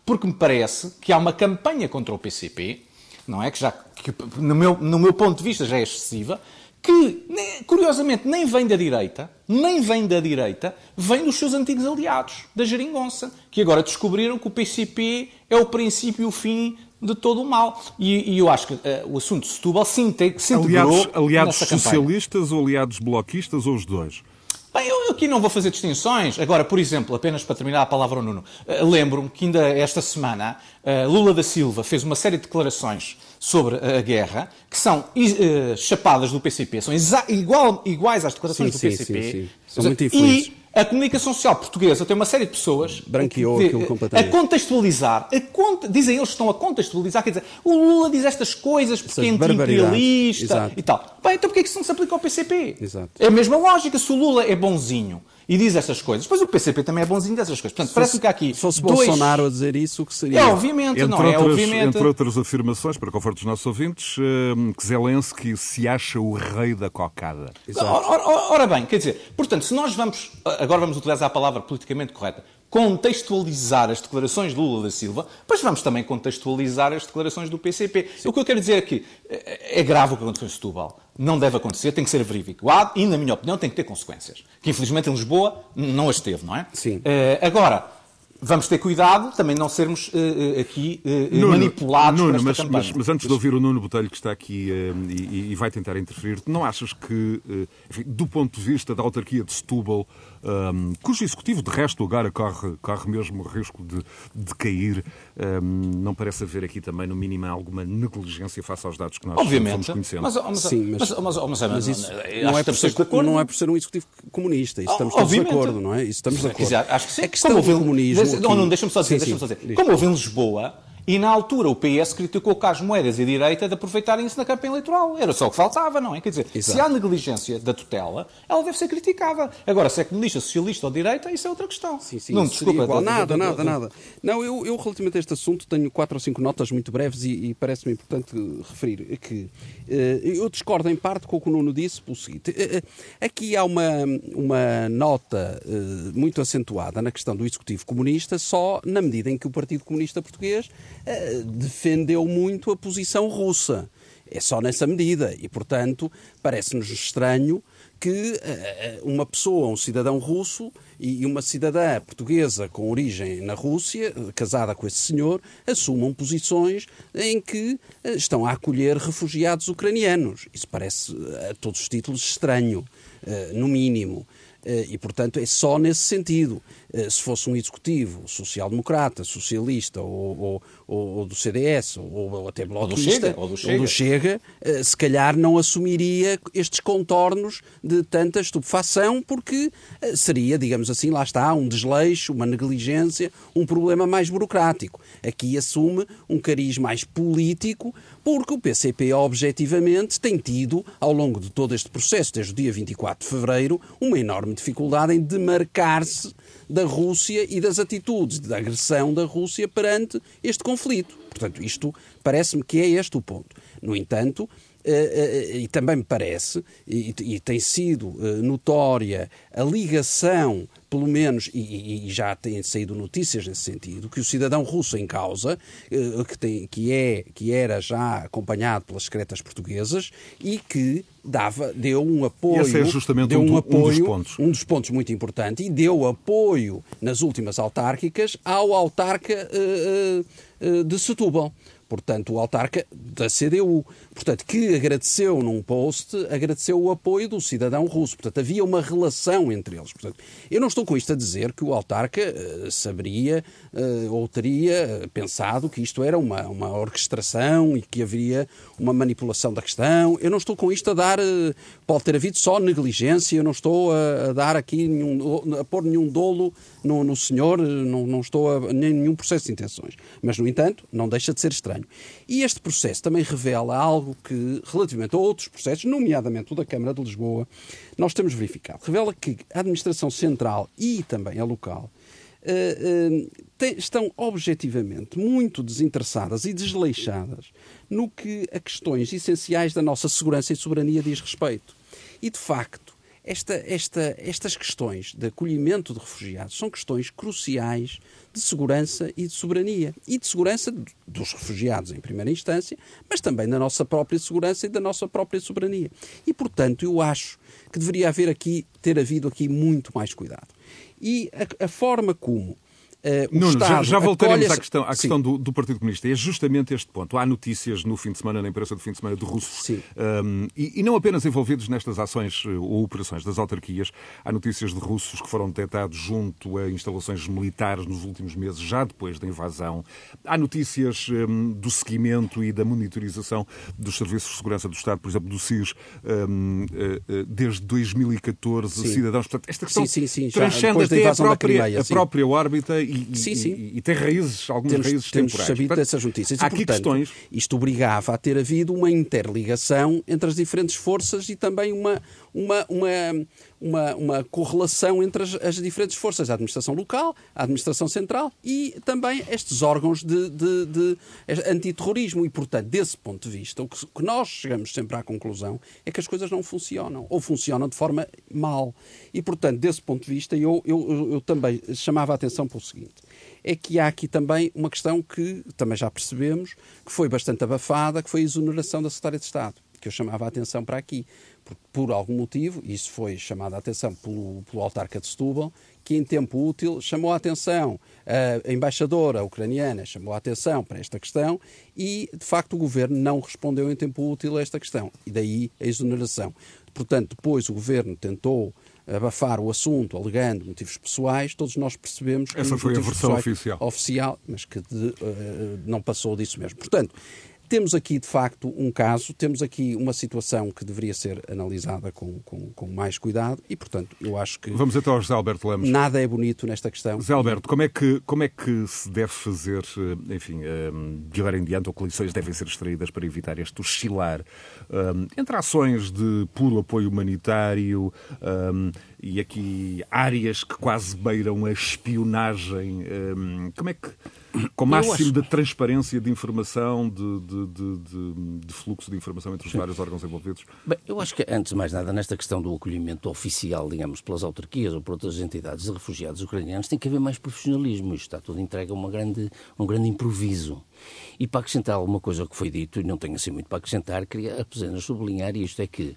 porque me parece que há uma campanha contra o P C P, não é? Que, já, que no, meu, no meu ponto de vista já é excessiva, que, curiosamente, nem vem da direita, nem vem da direita, vem dos seus antigos aliados, da geringonça, que agora descobriram que o P C P é o princípio e o fim de todo o mal. E, e eu acho que uh, o assunto de Setúbal se integrou aliados, aliados nessa campanha. Socialistas ou aliados bloquistas ou os dois? Bem, eu aqui não vou fazer distinções. Agora, por exemplo, apenas para terminar a palavra ao Nuno, uh, lembro-me que ainda esta semana uh, Lula da Silva fez uma série de declarações sobre a guerra, que são uh, chapadas do P C P, são igual, iguais às declarações sim, do P C P. Sim, sim, sim. São muito infelizes. E a comunicação social portuguesa tem uma série de pessoas branqueou que, aquilo completamente. A contextualizar, a cont... dizem eles que estão a contextualizar, quer dizer, o Lula diz estas coisas porque é anti-imperialista e tal. Bem, então porquê é que isso não se aplica ao P C P? Exato. É a mesma lógica, se o Lula é bonzinho e diz estas coisas, depois o P C P também é bonzinho dessas coisas. Portanto, parece-me que há aqui se fosse dois... Bolsonaro a dizer isso, o que seria? É, obviamente, entre não outras, é? Obviamente... Entre outras afirmações, para conforto dos nossos ouvintes, que Zelensky se acha o rei da cocada. Ora, ora, ora bem, quer dizer, portanto, se nós vamos, agora vamos utilizar a palavra politicamente correta, contextualizar as declarações de Lula da Silva, mas vamos também contextualizar as declarações do P C P. Sim. O que eu quero dizer é que é grave o que aconteceu em Setúbal. Não deve acontecer, tem que ser averiguado e, na minha opinião, tem que ter consequências. Que, infelizmente, em Lisboa não as teve, não é? Sim. Uh, agora, vamos ter cuidado, também não sermos uh, aqui uh, Nuno, manipulados Nuno, por esta mas, campanha. Mas, mas antes de ouvir o Nuno Botelho, que está aqui uh, e, e vai tentar interferir, não achas que, uh, enfim, do ponto de vista da autarquia de Setúbal, um, cujo executivo, de resto, agora corre, corre mesmo o risco de, de cair, um, não parece haver aqui também, no mínimo, alguma negligência face aos dados que nós Obviamente, fomos conhecendo? Mas, mas, Sim, mas, mas, mas, mas, mas, mas isso não, não, é por ser, não é por ser um executivo comunista. Isso estamos todos de acordo, não é? Isso estamos de acordo. Dizer, acho que sim. A questão do comunismo... Aqui... Não, não, deixa-me só dizer, sim, deixa-me só dizer. Sim. Como houve em Lisboa, e na altura o P S criticou que as moedas e a direita de aproveitarem-se na campanha eleitoral. Era só o que faltava, não é? Quer dizer, Exato. Se há negligência da tutela, ela deve ser criticada. Agora, se é comunista, socialista ou direita, isso é outra questão. Sim, sim, não, desculpa. Igual. Nada, nada, nada. Não, eu, eu, relativamente a este assunto, tenho quatro ou cinco notas muito breves e, e parece-me importante referir que uh, eu discordo em parte com o que o Nuno disse pelo seguinte. Uh, aqui há uma, uma nota uh, muito acentuada na questão do executivo comunista, só na medida em que o Partido Comunista Português uh, defendeu muito a posição russa. É só nessa medida. E, portanto, parece-nos estranho que uh, uma pessoa, um cidadão russo e uma cidadã portuguesa com origem na Rússia, casada com esse senhor, assumam posições em que uh, estão a acolher refugiados ucranianos. Isso parece, a todos os títulos, estranho, uh, no mínimo. E, portanto, é só nesse sentido. Se fosse um executivo social-democrata, socialista ou, ou, ou do C D S ou, ou até bloquista, ou do Chega, ou do Chega, se calhar não assumiria estes contornos de tanta estupefação, porque seria, digamos assim, lá está, um desleixo, uma negligência, um problema mais burocrático. Aqui assume um cariz mais político, porque o P C P, objetivamente, tem tido, ao longo de todo este processo, desde o dia vinte e quatro de fevereiro, uma enorme dificuldade em demarcar-se da Rússia e das atitudes de agressão da Rússia perante este conflito. Portanto, isto parece-me que é este o ponto. No entanto, Uh, uh, e também me parece, e, e tem sido uh, notória a ligação, pelo menos, e, e já têm saído notícias nesse sentido, que o cidadão russo em causa, uh, que, tem, que, é, que era já acompanhado pelas secretas portuguesas e que dava, deu um apoio... Esse é justamente deu um, um, apoio, um dos pontos. Um dos pontos muito importante, e deu apoio nas últimas autárquicas ao autarca uh, uh, de Setúbal. Portanto, o autarca da C D U, portanto, que agradeceu num post, agradeceu o apoio do cidadão russo. Portanto, havia uma relação entre eles. Portanto, eu não estou com isto a dizer que o autarca uh, saberia uh, ou teria pensado que isto era uma, uma orquestração e que haveria uma manipulação da questão. Eu não estou com isto a dar... Uh, pode ter havido só negligência, eu não estou a, a dar aqui, nenhum, a pôr nenhum dolo no, no senhor, não, não estou a nenhum processo de intenções. Mas, no entanto, não deixa de ser estranho. E este processo também revela algo que, relativamente a outros processos, nomeadamente o da Câmara de Lisboa, nós temos verificado. Revela que a Administração Central e também a local uh, uh, tem, estão objetivamente muito desinteressadas e desleixadas no que a questões essenciais da nossa segurança e soberania diz respeito. E, de facto, esta, esta, estas questões de acolhimento de refugiados são questões cruciais de segurança e de soberania. E de segurança dos refugiados, em primeira instância, mas também da nossa própria segurança e da nossa própria soberania. E, portanto, eu acho que deveria haver aqui, ter havido aqui muito mais cuidado. E a, a forma como Uh, Nuno, já, já voltaremos acolhe... à questão, à questão do, do Partido Comunista. É justamente este ponto. Há notícias no fim de semana, na imprensa do fim de semana, de russos, um, e, e não apenas envolvidos nestas ações ou operações das autarquias. Há notícias de russos que foram detectados junto a instalações militares nos últimos meses, já depois da invasão. Há notícias um, do seguimento e da monitorização dos serviços de segurança do Estado, por exemplo, do S I S, um, uh, desde dois mil e catorze, sim. cidadãos. Portanto, esta questão sim, sim, sim. transcende até a própria, Crimeia, a própria órbita E, sim, sim. E, e tem raízes, algumas temos, raízes temos temporais. Sabido Portanto, dessas notícias. Há e, aqui portanto, questões. Isto obrigava a ter havido uma interligação entre as diferentes forças e também uma, uma, uma, uma, uma correlação entre as, as diferentes forças, a administração local, a administração central e também estes órgãos de, de, de antiterrorismo. E, portanto, desse ponto de vista, o que, que nós chegamos sempre à conclusão é que as coisas não funcionam, ou funcionam de forma mal. E, portanto, desse ponto de vista, eu, eu, eu, eu também chamava a atenção para o seguinte. É que há aqui também uma questão que também já percebemos, que foi bastante abafada, que foi a exoneração da Secretária de Estado, que eu chamava a atenção para aqui. Por, por algum motivo, isso foi chamado a atenção pelo, pelo autarca de Setúbal, que em tempo útil chamou a atenção, a embaixadora ucraniana chamou a atenção para esta questão e, de facto, o governo não respondeu em tempo útil a esta questão. E daí a exoneração. Portanto, depois o governo tentou abafar o assunto, alegando motivos pessoais, todos nós percebemos que essa foi a versão oficial. oficial, mas que de, uh, não passou disso mesmo. Portanto, temos aqui, de facto, um caso, temos aqui uma situação que deveria ser analisada com, com, com mais cuidado e, portanto, eu acho que... Vamos então ao José Alberto Lemos. Nada é bonito nesta questão. José Alberto, como é que, como é que se deve fazer, enfim, de agora em diante, ou que lições devem ser extraídas para evitar este oscilar um, entre ações de puro apoio humanitário um, e aqui áreas que quase beiram a espionagem? Um, como é que... Com o máximo acho... de transparência de informação, de, de, de, de, de fluxo de informação entre os vários órgãos envolvidos? Bem, eu acho que, antes de mais nada, nesta questão do acolhimento oficial, digamos, pelas autarquias ou por outras entidades de refugiados ucranianos, tem que haver mais profissionalismo. Isto está tudo entregue a uma grande, um grande improviso. E para acrescentar alguma coisa ao que foi dito, e não tenho assim muito para acrescentar, queria apenas sublinhar isto, é que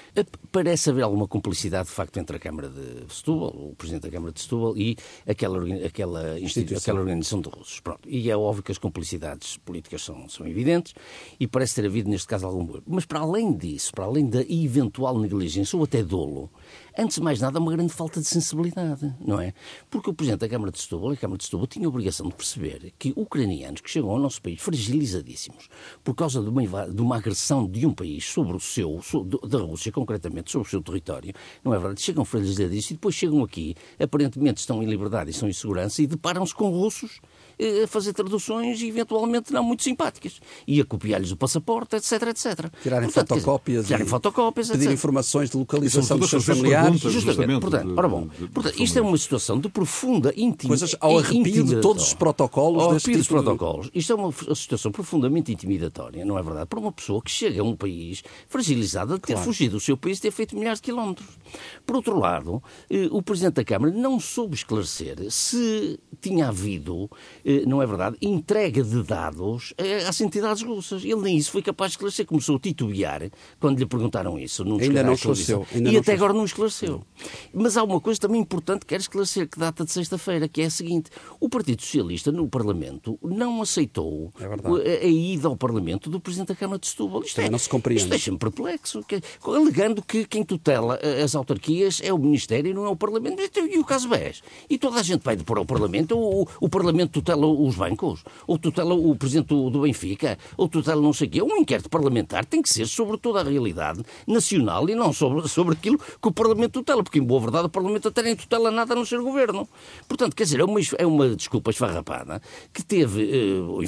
parece haver alguma cumplicidade, de facto, entre a Câmara de Setúbal, o Presidente da Câmara de Setúbal, e aquela, aquela, instituição. aquela organização de russos. Pronto. E é óbvio que as complicidades políticas são, são evidentes e parece ter havido, neste caso, algum erro. Mas, para além disso, para além da eventual negligência ou até dolo, antes de mais nada, uma grande falta de sensibilidade, não é? Porque o Presidente da Câmara de Setúbal, a Câmara de Setúbal, tinha a obrigação de perceber que ucranianos que chegam ao nosso país fragilizadíssimos por causa de uma, de uma agressão de um país sobre o seu, sobre, da Rússia, concretamente, sobre o seu território, não é verdade? Chegam fragilizadíssimos e depois chegam aqui, aparentemente estão em liberdade e estão em segurança e deparam-se com russos a fazer traduções eventualmente não muito simpáticas e a copiar-lhes o passaporte, etc, etcétera. Tirarem portanto, fotocópias, dizer, tirarem fotocópias pedir etcétera. Informações de localização dos seus familiares. Justamente, portanto, ora bom, portanto, isto é uma situação de profunda intimidação. Coisas ao arrepio de todos os protocolos. Ao arrepio dos protocolos. Isto é uma situação profundamente intimidatória, não é verdade? Para uma pessoa que chega a um país fragilizada de ter claro. fugido do seu país e ter feito milhares de quilómetros. Por outro lado, o Presidente da Câmara não soube esclarecer se tinha havido, não é verdade, entrega de dados às entidades russas. Ele nem isso foi capaz de esclarecer. Começou a titubear quando lhe perguntaram isso. Ainda não esclareceu. Ainda e não até agora não esclareceu. Mas há uma coisa também importante que quero esclarecer, que data de sexta-feira, que é a seguinte. O Partido Socialista no Parlamento não aceitou é a, a ida ao Parlamento do Presidente da Câmara de Setúbal. Isto, é, não se compreende. Isto deixa-me perplexo. Que, alegando que quem tutela as autarquias é o Ministério e não é o Parlamento. E o caso B E S? E toda a gente vai depor ao Parlamento? Ou o, o Parlamento tutela os bancos? Ou tutela o Presidente do, do Benfica? Ou tutela não sei o quê? Um inquérito parlamentar tem que ser sobre toda a realidade nacional e não sobre, sobre aquilo que o Parlamento tutela. Porque, em boa verdade, o Parlamento até nem tutela nada a não ser o Governo. Portanto, quer dizer, é uma, é uma desculpa esfarrapada que teve, uh, enfim,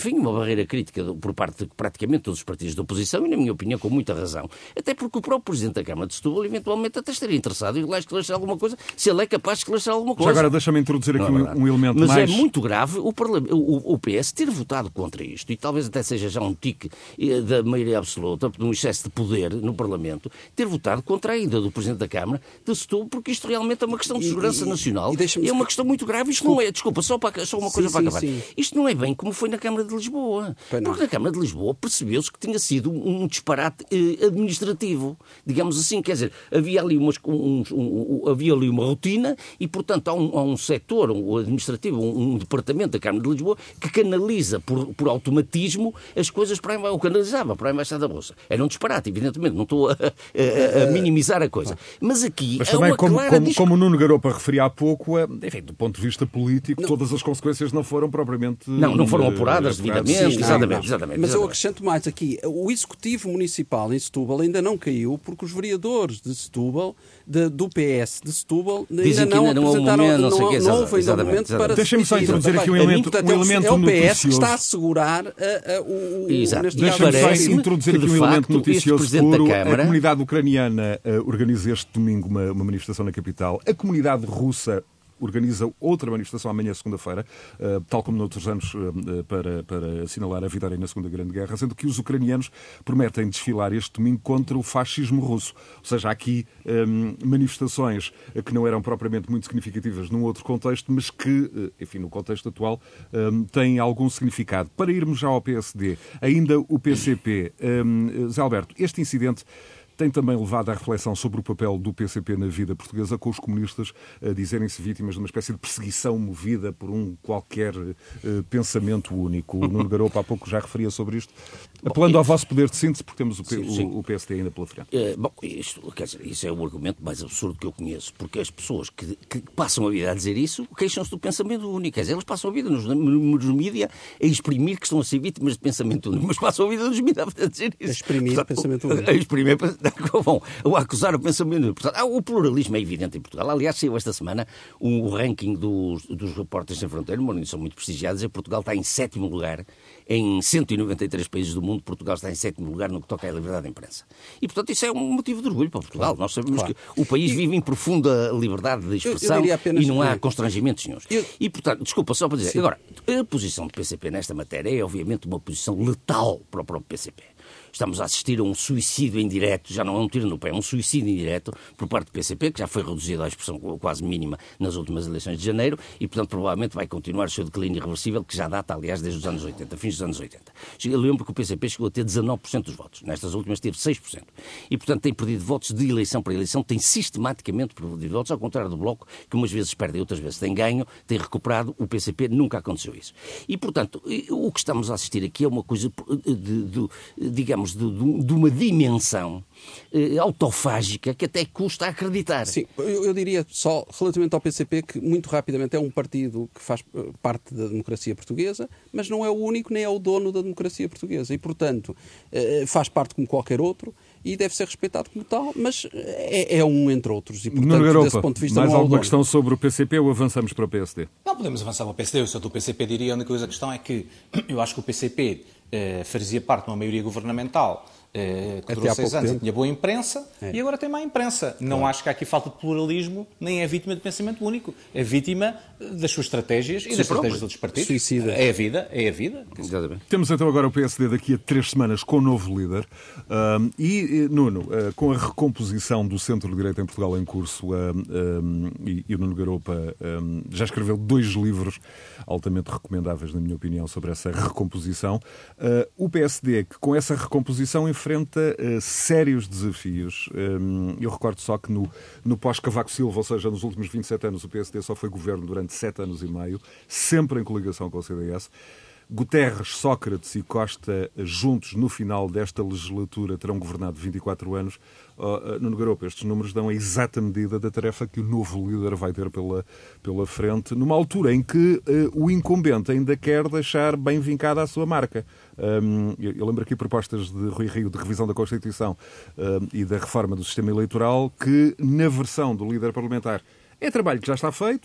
enfim, uma barreira crítica por parte de praticamente todos os partidos da oposição e, na minha opinião, com muita razão. Até porque o próprio Presidente da Câmara de Setúbal, eventualmente, até estaria interessado em ir lá esclarecer alguma coisa, se ele é capaz de esclarecer alguma coisa. Já agora deixa-me introduzir aqui um, um elemento Mas mais... Mas é muito grave o, o, o P S ter votado contra isto, e talvez até seja já um tique da maioria absoluta, de um excesso de poder no Parlamento, ter votado contra a ida do Presidente da Câmara de Setúbal, porque isto realmente é uma questão de segurança e, nacional e, e é uma questão muito grave. Isto não é, desculpa, só, para, só uma coisa sim, para sim, acabar. Sim. Isto não é bem como foi na Câmara de Lisboa. Porque na Câmara de Lisboa percebeu-se que tinha sido um disparate eh, administrativo. Digamos assim, quer dizer, havia ali, umas, um, um, um, havia ali uma rotina e, portanto, há um, há um setor um administrativo, um, um departamento da Câmara de Lisboa que canaliza por, por automatismo as coisas para a, ou canalizava para a Embaixada da Bolsa. Era um disparate, evidentemente, não estou a, a, a minimizar a coisa. Mas aqui Mas é também, uma como, clara como, discu... como o Nuno Garopa referia há pouco, enfim, do ponto de vista político, não. todas as consequências não foram propriamente... Não, não foram apuradas devidamente. Sim, exatamente, exatamente. Mas eu acrescento mais aqui. O Executivo Municipal em Setúbal ainda não caiu porque os vereadores de Setúbal, de, do P S de Setúbal, ainda não, ainda não apresentaram, momento, não, não, não houve ainda momento para... Deixem-me só introduzir aqui um elemento, um elemento é o P S noticioso. que está a assegurar a, a, o... Deixem-me só introduzir aqui um elemento noticioso puro. A comunidade ucraniana uh, organiza este domingo uma, uma manifestação na capital. A comunidade russa organiza outra manifestação amanhã, segunda-feira, uh, tal como noutros anos, uh, para, para assinalar a vitória na Segunda Grande Guerra, sendo que os ucranianos prometem desfilar este domingo contra o fascismo russo. Ou seja, há aqui um, manifestações que não eram propriamente muito significativas num outro contexto, mas que, enfim, no contexto atual, um, têm algum significado. Para irmos já ao P S D, ainda o P C P. Um, Zé Alberto, este incidente tem também levado à reflexão sobre o papel do P C P na vida portuguesa, com os comunistas a dizerem-se vítimas de uma espécie de perseguição movida por um qualquer uh, pensamento único. O Nuno Garopa há pouco já referia sobre isto. Apelando bom, ao vosso poder de síntese, porque temos o, P, sim, sim. o, o P S D ainda pela frente. É, bom, isto, quer dizer, isso é o argumento mais absurdo que eu conheço, porque as pessoas que, que passam a vida a dizer isso queixam-se do pensamento único. Quer dizer, eles passam a vida nos, nos mídias a exprimir que estão a ser vítimas de pensamento único, mas passam a vida nos mídias a dizer isso. A exprimir Portanto, pensamento único. A exprimir Bom, a acusar o pensamento. Portanto, o pluralismo é evidente em Portugal. Aliás, saiu esta semana o ranking dos, dos Repórteres Sem Fronteiras, uma organização muito prestigiada, e Portugal está em sétimo lugar. Em cento e noventa e três países do mundo, Portugal está em sétimo lugar no que toca à liberdade de imprensa. E, portanto, isso é um motivo de orgulho para Portugal. Claro, Nós sabemos claro. que o país vive em profunda liberdade de expressão eu, eu e não há constrangimentos nenhum. Eu... E, portanto, desculpa, só para dizer. Sim. Agora, a posição do P C P nesta matéria é, obviamente, uma posição letal para o próprio P C P. Estamos a assistir a um suicídio indireto, já não é um tiro no pé, é um suicídio indireto por parte do P C P, que já foi reduzido à expressão quase mínima nas últimas eleições de janeiro e, portanto, provavelmente vai continuar o seu declínio irreversível, que já data, aliás, desde os anos oitenta, fins dos anos oitenta. Eu lembro que o P C P chegou a ter dezanove por cento dos votos, nestas últimas teve seis por cento. E, portanto, tem perdido votos de eleição para eleição, tem sistematicamente perdido votos, ao contrário do Bloco, que umas vezes perde e outras vezes tem ganho, tem recuperado, o P C P nunca aconteceu isso. E, portanto, o que estamos a assistir aqui é uma coisa, de, de, de, digamos, de, de uma dimensão eh, autofágica que até custa acreditar. Sim, eu, eu diria só, relativamente ao P C P, que muito rapidamente é um partido que faz parte da democracia portuguesa, mas não é o único nem é o dono da democracia portuguesa e, portanto, eh, faz parte como qualquer outro e deve ser respeitado como tal, mas é, é um entre outros. E, portanto, Garopa, desse ponto de vista, mais não alguma questão sobre o P C P ou avançamos para o P S D? Não podemos avançar para o P S D. Eu sou do P C P, diria, a única coisa, a questão é que eu acho que o P C P eh, fazia parte de uma maioria governamental eh, que durou seis anos e tinha boa imprensa é. e agora tem má imprensa. Não claro. acho que há aqui falta de pluralismo, nem é vítima de pensamento único. É vítima das suas estratégias e Sim, das estratégias dos outros partidos. Suicida. É a vida, é a vida. Temos então agora o P S D daqui a três semanas com o novo líder. Um, e, Nuno, uh, com a recomposição do centro-direita em Portugal em curso, uh, um, e, e o Nuno Garopa um, já escreveu dois livros altamente recomendáveis, na minha opinião, sobre essa recomposição. Uh, o P S D, que com essa recomposição enfrenta uh, sérios desafios. Um, eu recordo só que no, no pós-Cavaco Silva, ou seja, nos últimos vinte e sete anos, o P S D só foi governo durante sete anos e meio, sempre em coligação com o C D S. Guterres, Sócrates e Costa, juntos, no final desta legislatura, terão governado vinte e quatro anos. Uh, Nuno Garopa, estes números dão a exata medida da tarefa que o novo líder vai ter pela, pela frente, numa altura em que uh, o incumbente ainda quer deixar bem vincada a sua marca. Um, eu, eu lembro aqui propostas de Rui Rio de revisão da Constituição uh, e da reforma do sistema eleitoral que, na versão do líder parlamentar, é trabalho que já está feito,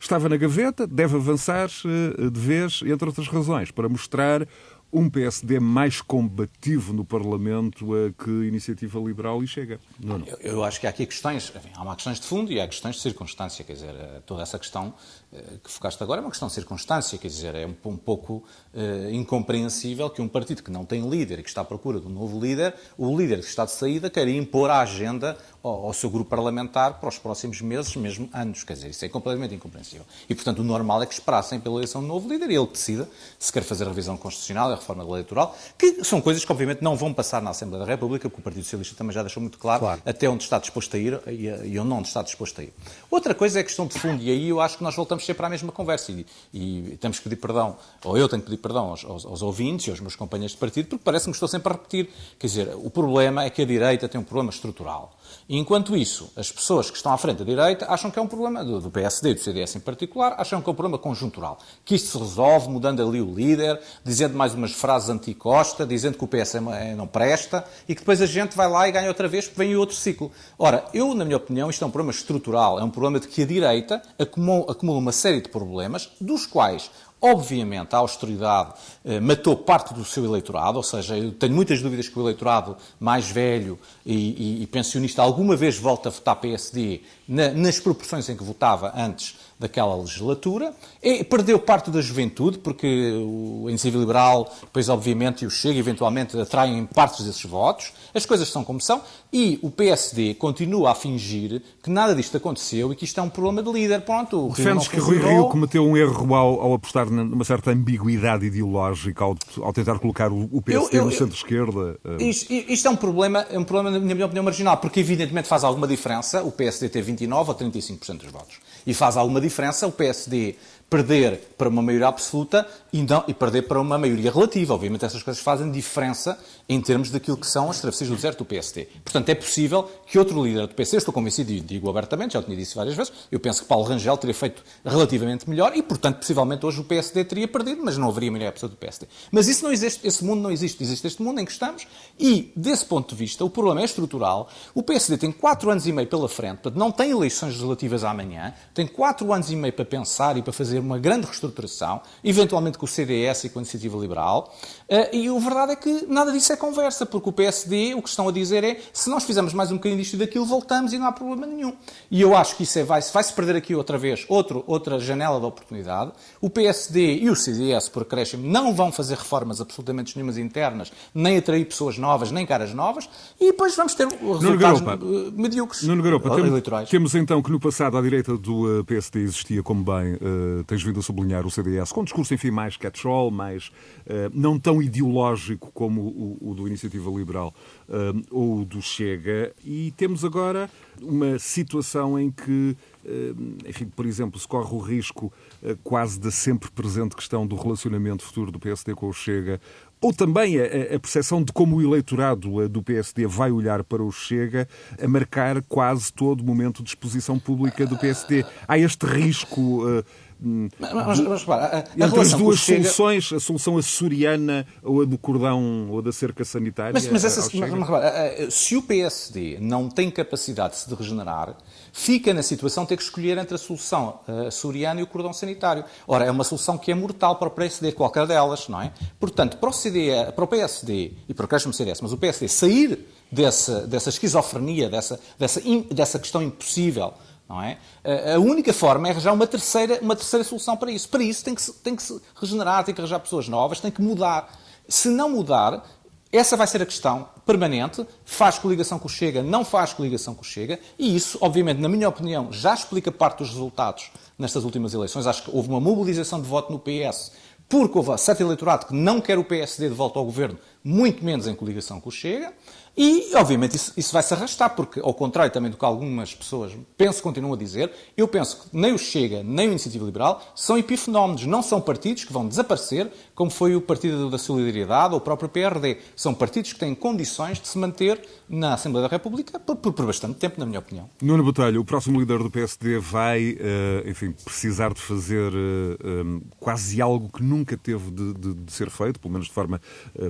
estava na gaveta, deve avançar de vez, entre outras razões, para mostrar um P S D mais combativo no Parlamento que Iniciativa Liberal e Chega. Não, não. Eu, eu acho que há aqui questões, enfim, há uma questões de fundo e há questões de circunstância, quer dizer, toda essa questão que focaste agora é uma questão de circunstância, quer dizer, é um, um pouco uh, incompreensível que um partido que não tem líder e que está à procura de um novo líder, o líder que está de saída queira impor a agenda ao, ao seu grupo parlamentar para os próximos meses, mesmo anos, quer dizer, isso é completamente incompreensível. E, portanto, o normal é que esperassem pela eleição de um novo líder e ele decida se quer fazer a revisão constitucional e a reforma eleitoral, que são coisas que, obviamente, não vão passar na Assembleia da República, porque o Partido Socialista também já deixou muito claro, claro. até onde está disposto a ir e onde não está disposto a ir. Outra coisa é a questão de fundo, e aí eu acho que nós voltamos sempre à mesma conversa e, e temos que pedir perdão, ou eu tenho que pedir perdão aos, aos, aos ouvintes e aos meus companheiros de partido, porque parece-me que estou sempre a repetir. Quer dizer, o problema é que a direita tem um problema estrutural. E, enquanto isso, as pessoas que estão à frente da direita acham que é um problema, do, do P S D e do C D S em particular, acham que é um problema conjuntural. Que isto se resolve mudando ali o líder, dizendo mais umas frases anti-Costa, dizendo que o P S D não presta e que depois a gente vai lá e ganha outra vez porque vem outro ciclo. Ora, eu, na minha opinião, isto é um problema estrutural. É um problema de que a direita acumula, acumula uma série de problemas, dos quais, obviamente, a austeridade eh, matou parte do seu eleitorado, ou seja, eu tenho muitas dúvidas que o eleitorado mais velho e, e, e pensionista alguma vez volta a votar P S D na, nas proporções em que votava antes daquela legislatura. E perdeu parte da juventude, porque o Iniciativa Liberal, depois, obviamente, e o Chega, eventualmente, atraem partes desses votos. As coisas são como são. E o P S D continua a fingir que nada disto aconteceu e que isto é um problema de líder. Pronto, o Defendes que Rui Rio cometeu um erro ao, ao apostar numa certa ambiguidade ideológica, ao, ao tentar colocar o P S D eu, eu, no centro-esquerda? Isto, isto é um problema, é um problema, na minha opinião, marginal, porque evidentemente faz alguma diferença o P S D ter vinte e nove ou trinta e cinco por cento dos votos. E faz alguma diferença o P S D perder para uma maioria absoluta e, não, e perder para uma maioria relativa. Obviamente essas coisas fazem diferença em termos daquilo que são as travessias do deserto do P S D. Portanto, é possível que outro líder do P S D, eu estou convencido e digo abertamente, já o tinha dito várias vezes, eu penso que Paulo Rangel teria feito relativamente melhor e, portanto, possivelmente hoje o P S D teria perdido, mas não haveria maioria absoluta do P S D. Mas isso não existe, esse mundo não existe. Existe este mundo em que estamos e, desse ponto de vista, o problema é estrutural. O P S D tem quatro anos e meio pela frente, portanto, não tem eleições legislativas amanhã, tem quatro anos e meio para pensar e para fazer uma grande reestruturação, eventualmente com o C D S e com a Iniciativa Liberal, e a verdade é que nada disso é conversa, porque o P S D, o que estão a dizer é, se nós fizermos mais um bocadinho disto e daquilo, voltamos e não há problema nenhum. E eu acho que isso é, vai-se vai perder aqui outra vez, outro, outra janela de oportunidade. O P S D e o C D S, por acréscimo, não vão fazer reformas absolutamente nenhumas internas, nem atrair pessoas novas, nem caras novas, e depois vamos ter resultados medíocres eleitorais. Temos então que no passado, à direita do P S D existia, como bem uh, tens vindo a sublinhar, o C D S, com um discurso, enfim, mais catch-all, mais uh, não tão ideológico como o, o do Iniciativa Liberal uh, ou o do Chega. E temos agora uma situação em que, uh, enfim, por exemplo, se corre o risco uh, quase da sempre presente questão do relacionamento futuro do P S D com o Chega, ou também a, a percepção de como o eleitorado do P S D vai olhar para o Chega, a marcar quase todo o momento de exposição pública do P S D. Há este risco... Uh, Mas, mas repara, a, entre a as duas Chega... soluções, a solução açoriana ou a do cordão ou da cerca sanitária. Mas, mas, essa, mas repara, se o P S D não tem capacidade de se regenerar, fica na situação de ter que escolher entre a solução açoriana e o cordão sanitário. Ora, é uma solução que é mortal para o P S D, qualquer delas, não é? Portanto, para o, C D, para o P S D e para o Crescimento C D S, mas o P S D sair dessa, dessa esquizofrenia, dessa, dessa, dessa questão impossível, não é? A única forma é arranjar uma terceira, uma terceira solução para isso. Para isso tem que, se, tem que se regenerar, tem que arranjar pessoas novas, tem que mudar. Se não mudar, essa vai ser a questão permanente. Faz coligação com o Chega, não faz coligação com o Chega. E isso, obviamente, na minha opinião, já explica parte dos resultados nestas últimas eleições. Acho que houve uma mobilização de voto no P S, porque houve certo eleitorado que não quer o P S D de volta ao governo, muito menos em coligação com o Chega. E, obviamente, isso, isso vai se arrastar, porque, ao contrário também do que algumas pessoas penso, continuam a dizer, eu penso que nem o Chega, nem o Iniciativa Liberal são epifenómenos, não são partidos que vão desaparecer, como foi o Partido da Solidariedade ou o próprio P R D. São partidos que têm condições de se manter na Assembleia da República por, por, por bastante tempo, na minha opinião. Nuno Botelho, o próximo líder do P S D vai, enfim, precisar de fazer quase algo que nunca teve de, de, de ser feito, pelo menos de forma consistente,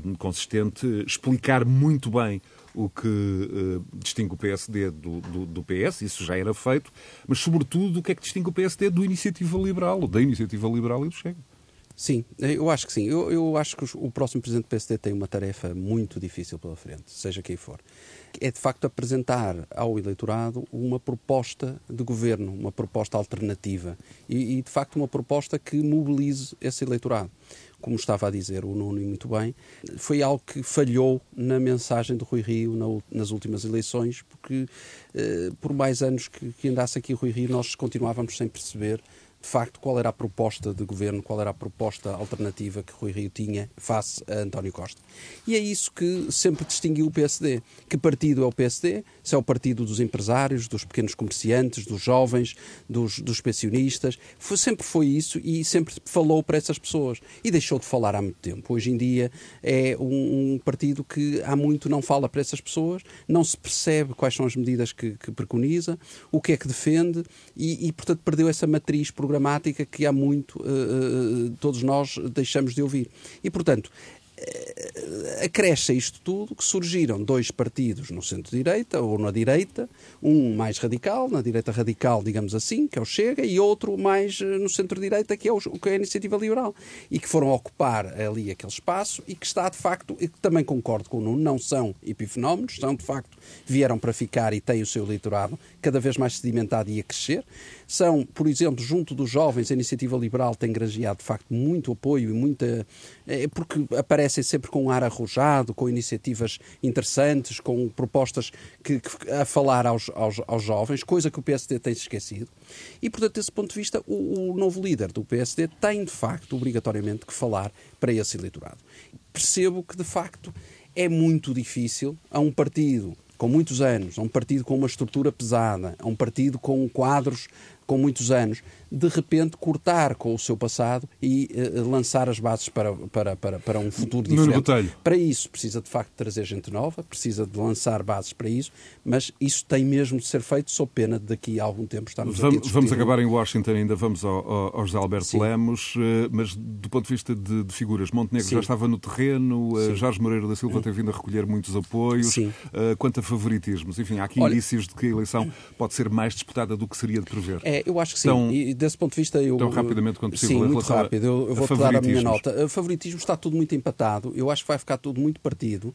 insistente, explicar muito bem o que uh, distingue o P S D do, do, do P S, isso já era feito, mas, sobretudo, o que é que distingue o P S D do Iniciativa Liberal, da Iniciativa Liberal e do Chega? Sim, eu acho que sim. Eu, eu acho que o próximo Presidente do P S D tem uma tarefa muito difícil pela frente, seja quem for. É, de facto, apresentar ao eleitorado uma proposta de governo, uma proposta alternativa e, e de facto, uma proposta que mobilize esse eleitorado. Como estava a dizer o Nuno muito bem, foi algo que falhou na mensagem do Rui Rio na, nas últimas eleições, porque eh, por mais anos que, que andasse aqui o Rui Rio, nós continuávamos sem perceber de facto qual era a proposta de governo, qual era a proposta alternativa que Rui Rio tinha face a António Costa. E é isso que sempre distinguiu o P S D. Que partido é o P S D? Se é o partido dos empresários, dos pequenos comerciantes, dos jovens, dos, dos pensionistas. Foi, sempre foi isso e sempre falou para essas pessoas. E deixou de falar há muito tempo. Hoje em dia é um, um partido que há muito não fala para essas pessoas, não se percebe quais são as medidas que, que preconiza, o que é que defende e, e, portanto, perdeu essa matriz programática que há muito uh, todos nós deixamos de ouvir. E, portanto, acresce a isto tudo que surgiram dois partidos no centro-direita ou na direita, um mais radical, na direita radical, digamos assim, que é o Chega, e outro mais no centro-direita, que é o que é a Iniciativa Liberal, e que foram ocupar ali aquele espaço e que está, de facto, e que também concordo com o Nuno, não são epifenómenos, são, de facto, vieram para ficar e têm o seu eleitorado cada vez mais sedimentado e a crescer. São, por exemplo, junto dos jovens, a Iniciativa Liberal tem granjeado, de facto, muito apoio e muita... É, porque aparecem sempre com um ar arrojado, com iniciativas interessantes, com propostas que, que, a falar aos, aos, aos jovens, coisa que o P S D tem se esquecido. E, portanto, desse ponto de vista, o, o novo líder do P S D tem, de facto, obrigatoriamente que falar para esse eleitorado. Percebo que, de facto, é muito difícil a um partido com muitos anos, a um partido com uma estrutura pesada, a um partido com quadros com muitos anos, de repente cortar com o seu passado e uh, lançar as bases para, para, para, para um futuro diferente. Para isso precisa de facto trazer gente nova, precisa de lançar bases para isso, mas isso tem mesmo de ser feito sob pena de daqui a algum tempo estarmos vamos, aqui a Vamos acabar em Washington, ainda vamos ao, ao, ao José Alberto Sim. Lemos, mas do ponto de vista de, de figuras, Montenegro Sim. já estava no terreno, Sim. Jorge Moreira da Silva tem vindo a recolher muitos apoios. Sim. Quanto a favoritismos, enfim, há aqui Olha, indícios de que a eleição pode ser mais disputada do que seria de prever. É, eu acho que sim. Então, e desse ponto de vista eu... Tão rapidamente quanto possível. Sim, em muito rápido. Eu, eu vou-te dar a minha nota. O favoritismo está tudo muito empatado. Eu acho que vai ficar tudo muito partido.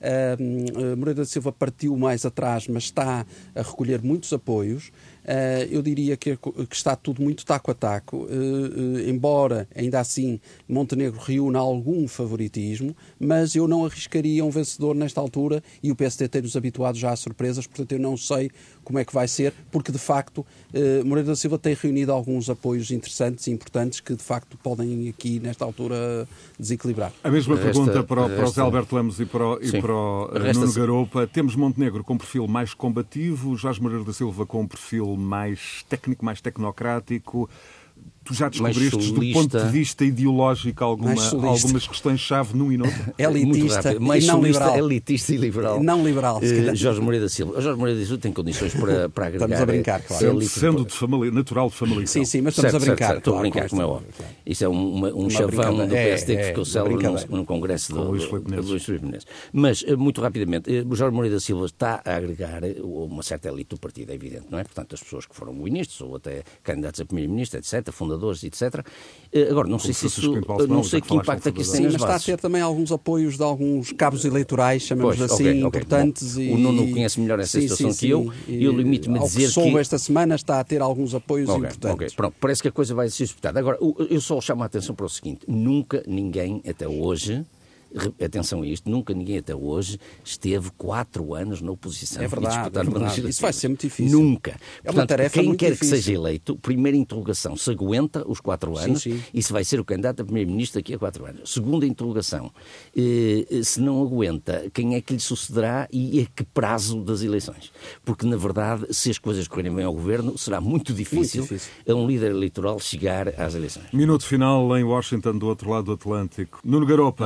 Uh, Moreira da Silva partiu mais atrás, mas está a recolher muitos apoios. Uh, eu diria que, que está tudo muito taco a taco, uh, uh, embora ainda assim Montenegro reúna algum favoritismo, mas eu não arriscaria um vencedor nesta altura e o P S D tem-nos habituado já a surpresas, portanto eu não sei como é que vai ser, porque de facto uh, Moreira da Silva tem reunido alguns apoios interessantes e importantes que de facto podem aqui nesta altura desequilibrar. A mesma resta, pergunta para o, para o resta... José Alberto Lemos e para o, e para o resta... Nuno Garopa. Temos Montenegro com um perfil mais combativo, Jorge Moreira da Silva com um perfil mais técnico, mais tecnocrático. Tu já descobriste, do ponto de vista ideológico, alguma, algumas questões-chave num e noutro? Elitista mais e não solista, liberal. Elitista e liberal. Não liberal. Uh, Jorge Moreira da Silva. O Jorge Moreira da Silva tem condições para, para agregar... Estamos a brincar, claro. Sendo, sendo de família, natural de família. Sim, sim, mas estamos certo, a brincar. Certo, certo. Claro, Estou a brincar, como é óbvio. Claro. Isso é um, uma, um Uma chavão do P S D é, que é, ficou célebre num, num congresso do, Luís Filipe do Luís Filipe Menezes. Mas, muito rapidamente, o Jorge Moreira da Silva está a agregar uma certa elite do partido, é evidente, não é? Portanto, as pessoas que foram ministros ou até candidatos a primeiro-ministro, etcétera, fundadores, etcétera. Agora, não sei se isso, não sei que impacto é que isso tem nas nas bases. Sim, mas está a ter também alguns apoios de alguns cabos eleitorais, chamamos pois, assim, okay, okay. importantes. Bom, e... O Nuno conhece melhor essa sim, situação sim, que sim. eu e eu limito-me a dizer que... soube esta semana está a ter alguns apoios okay, importantes. Okay. Pronto, parece que a coisa vai ser disputada. Agora, eu só chamo a atenção para o seguinte, nunca ninguém até hoje... Atenção a isto, nunca ninguém até hoje esteve quatro anos na oposição. É verdade, é verdade. Isso vai ser muito difícil. Nunca. É uma Portanto, tarefa quem muito quer difícil. que seja eleito, primeira interrogação, se aguenta os quatro anos, sim, sim. e se vai ser o candidato a primeiro-ministro daqui a quatro anos. Segunda interrogação, eh, se não aguenta, quem é que lhe sucederá e a que prazo das eleições? Porque, na verdade, se as coisas correrem bem ao governo, será muito difícil, muito difícil a um líder eleitoral chegar às eleições. Minuto final em Washington, do outro lado do Atlântico. Nuno Garopa,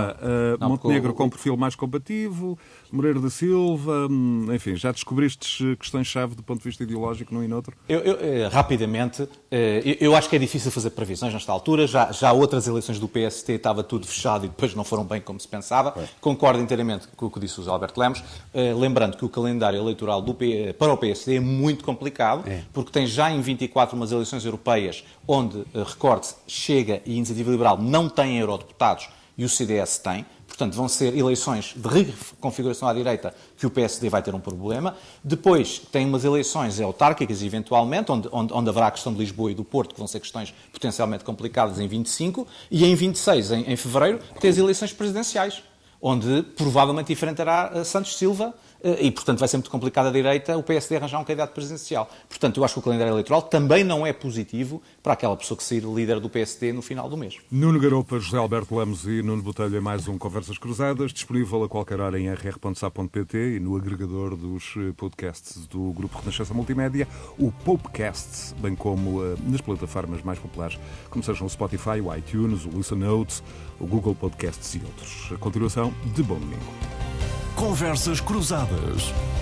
Uh, Montenegro o... com perfil mais combativo, Moreira da Silva, enfim, já descobriste questões-chave do ponto de vista ideológico num e noutro? Eu, eu, rapidamente, eu, eu acho que é difícil fazer previsões nesta altura. Já, já outras eleições do P S T estava tudo fechado e depois não foram bem como se pensava. É. Concordo inteiramente com o que disse o José Alberto Lemos, lembrando que o calendário eleitoral do P, para o P S T é muito complicado, é. porque tem já em vinte e quatro umas eleições europeias onde, recorde-se, Chega e Iniciativa Liberal não têm eurodeputados e o C D S tem. Portanto, vão ser eleições de reconfiguração à direita que o P S D vai ter um problema. Depois tem umas eleições autárquicas, eventualmente, onde, onde, onde haverá a questão de Lisboa e do Porto, que vão ser questões potencialmente complicadas em vinte e cinco. E em vinte e seis, em, em fevereiro, tem as eleições presidenciais, onde provavelmente enfrentará Santos Silva e, portanto, vai ser muito complicado a direita o P S D arranjar um candidato presidencial. Portanto, eu acho que o calendário eleitoral também não é positivo para aquela pessoa que sair líder do P S D no final do mês. Nuno Garopa, José Alberto Lemos e Nuno Botelho em mais um Conversas Cruzadas, disponível a qualquer hora em r r ponto s a ponto p t e no agregador dos podcasts do Grupo Renascença Multimédia, o Popecast, bem como uh, nas plataformas mais populares, como sejam o Spotify, o iTunes, o Listen Notes, o Google Podcasts e outros. A continuação de bom domingo. Conversas Cruzadas.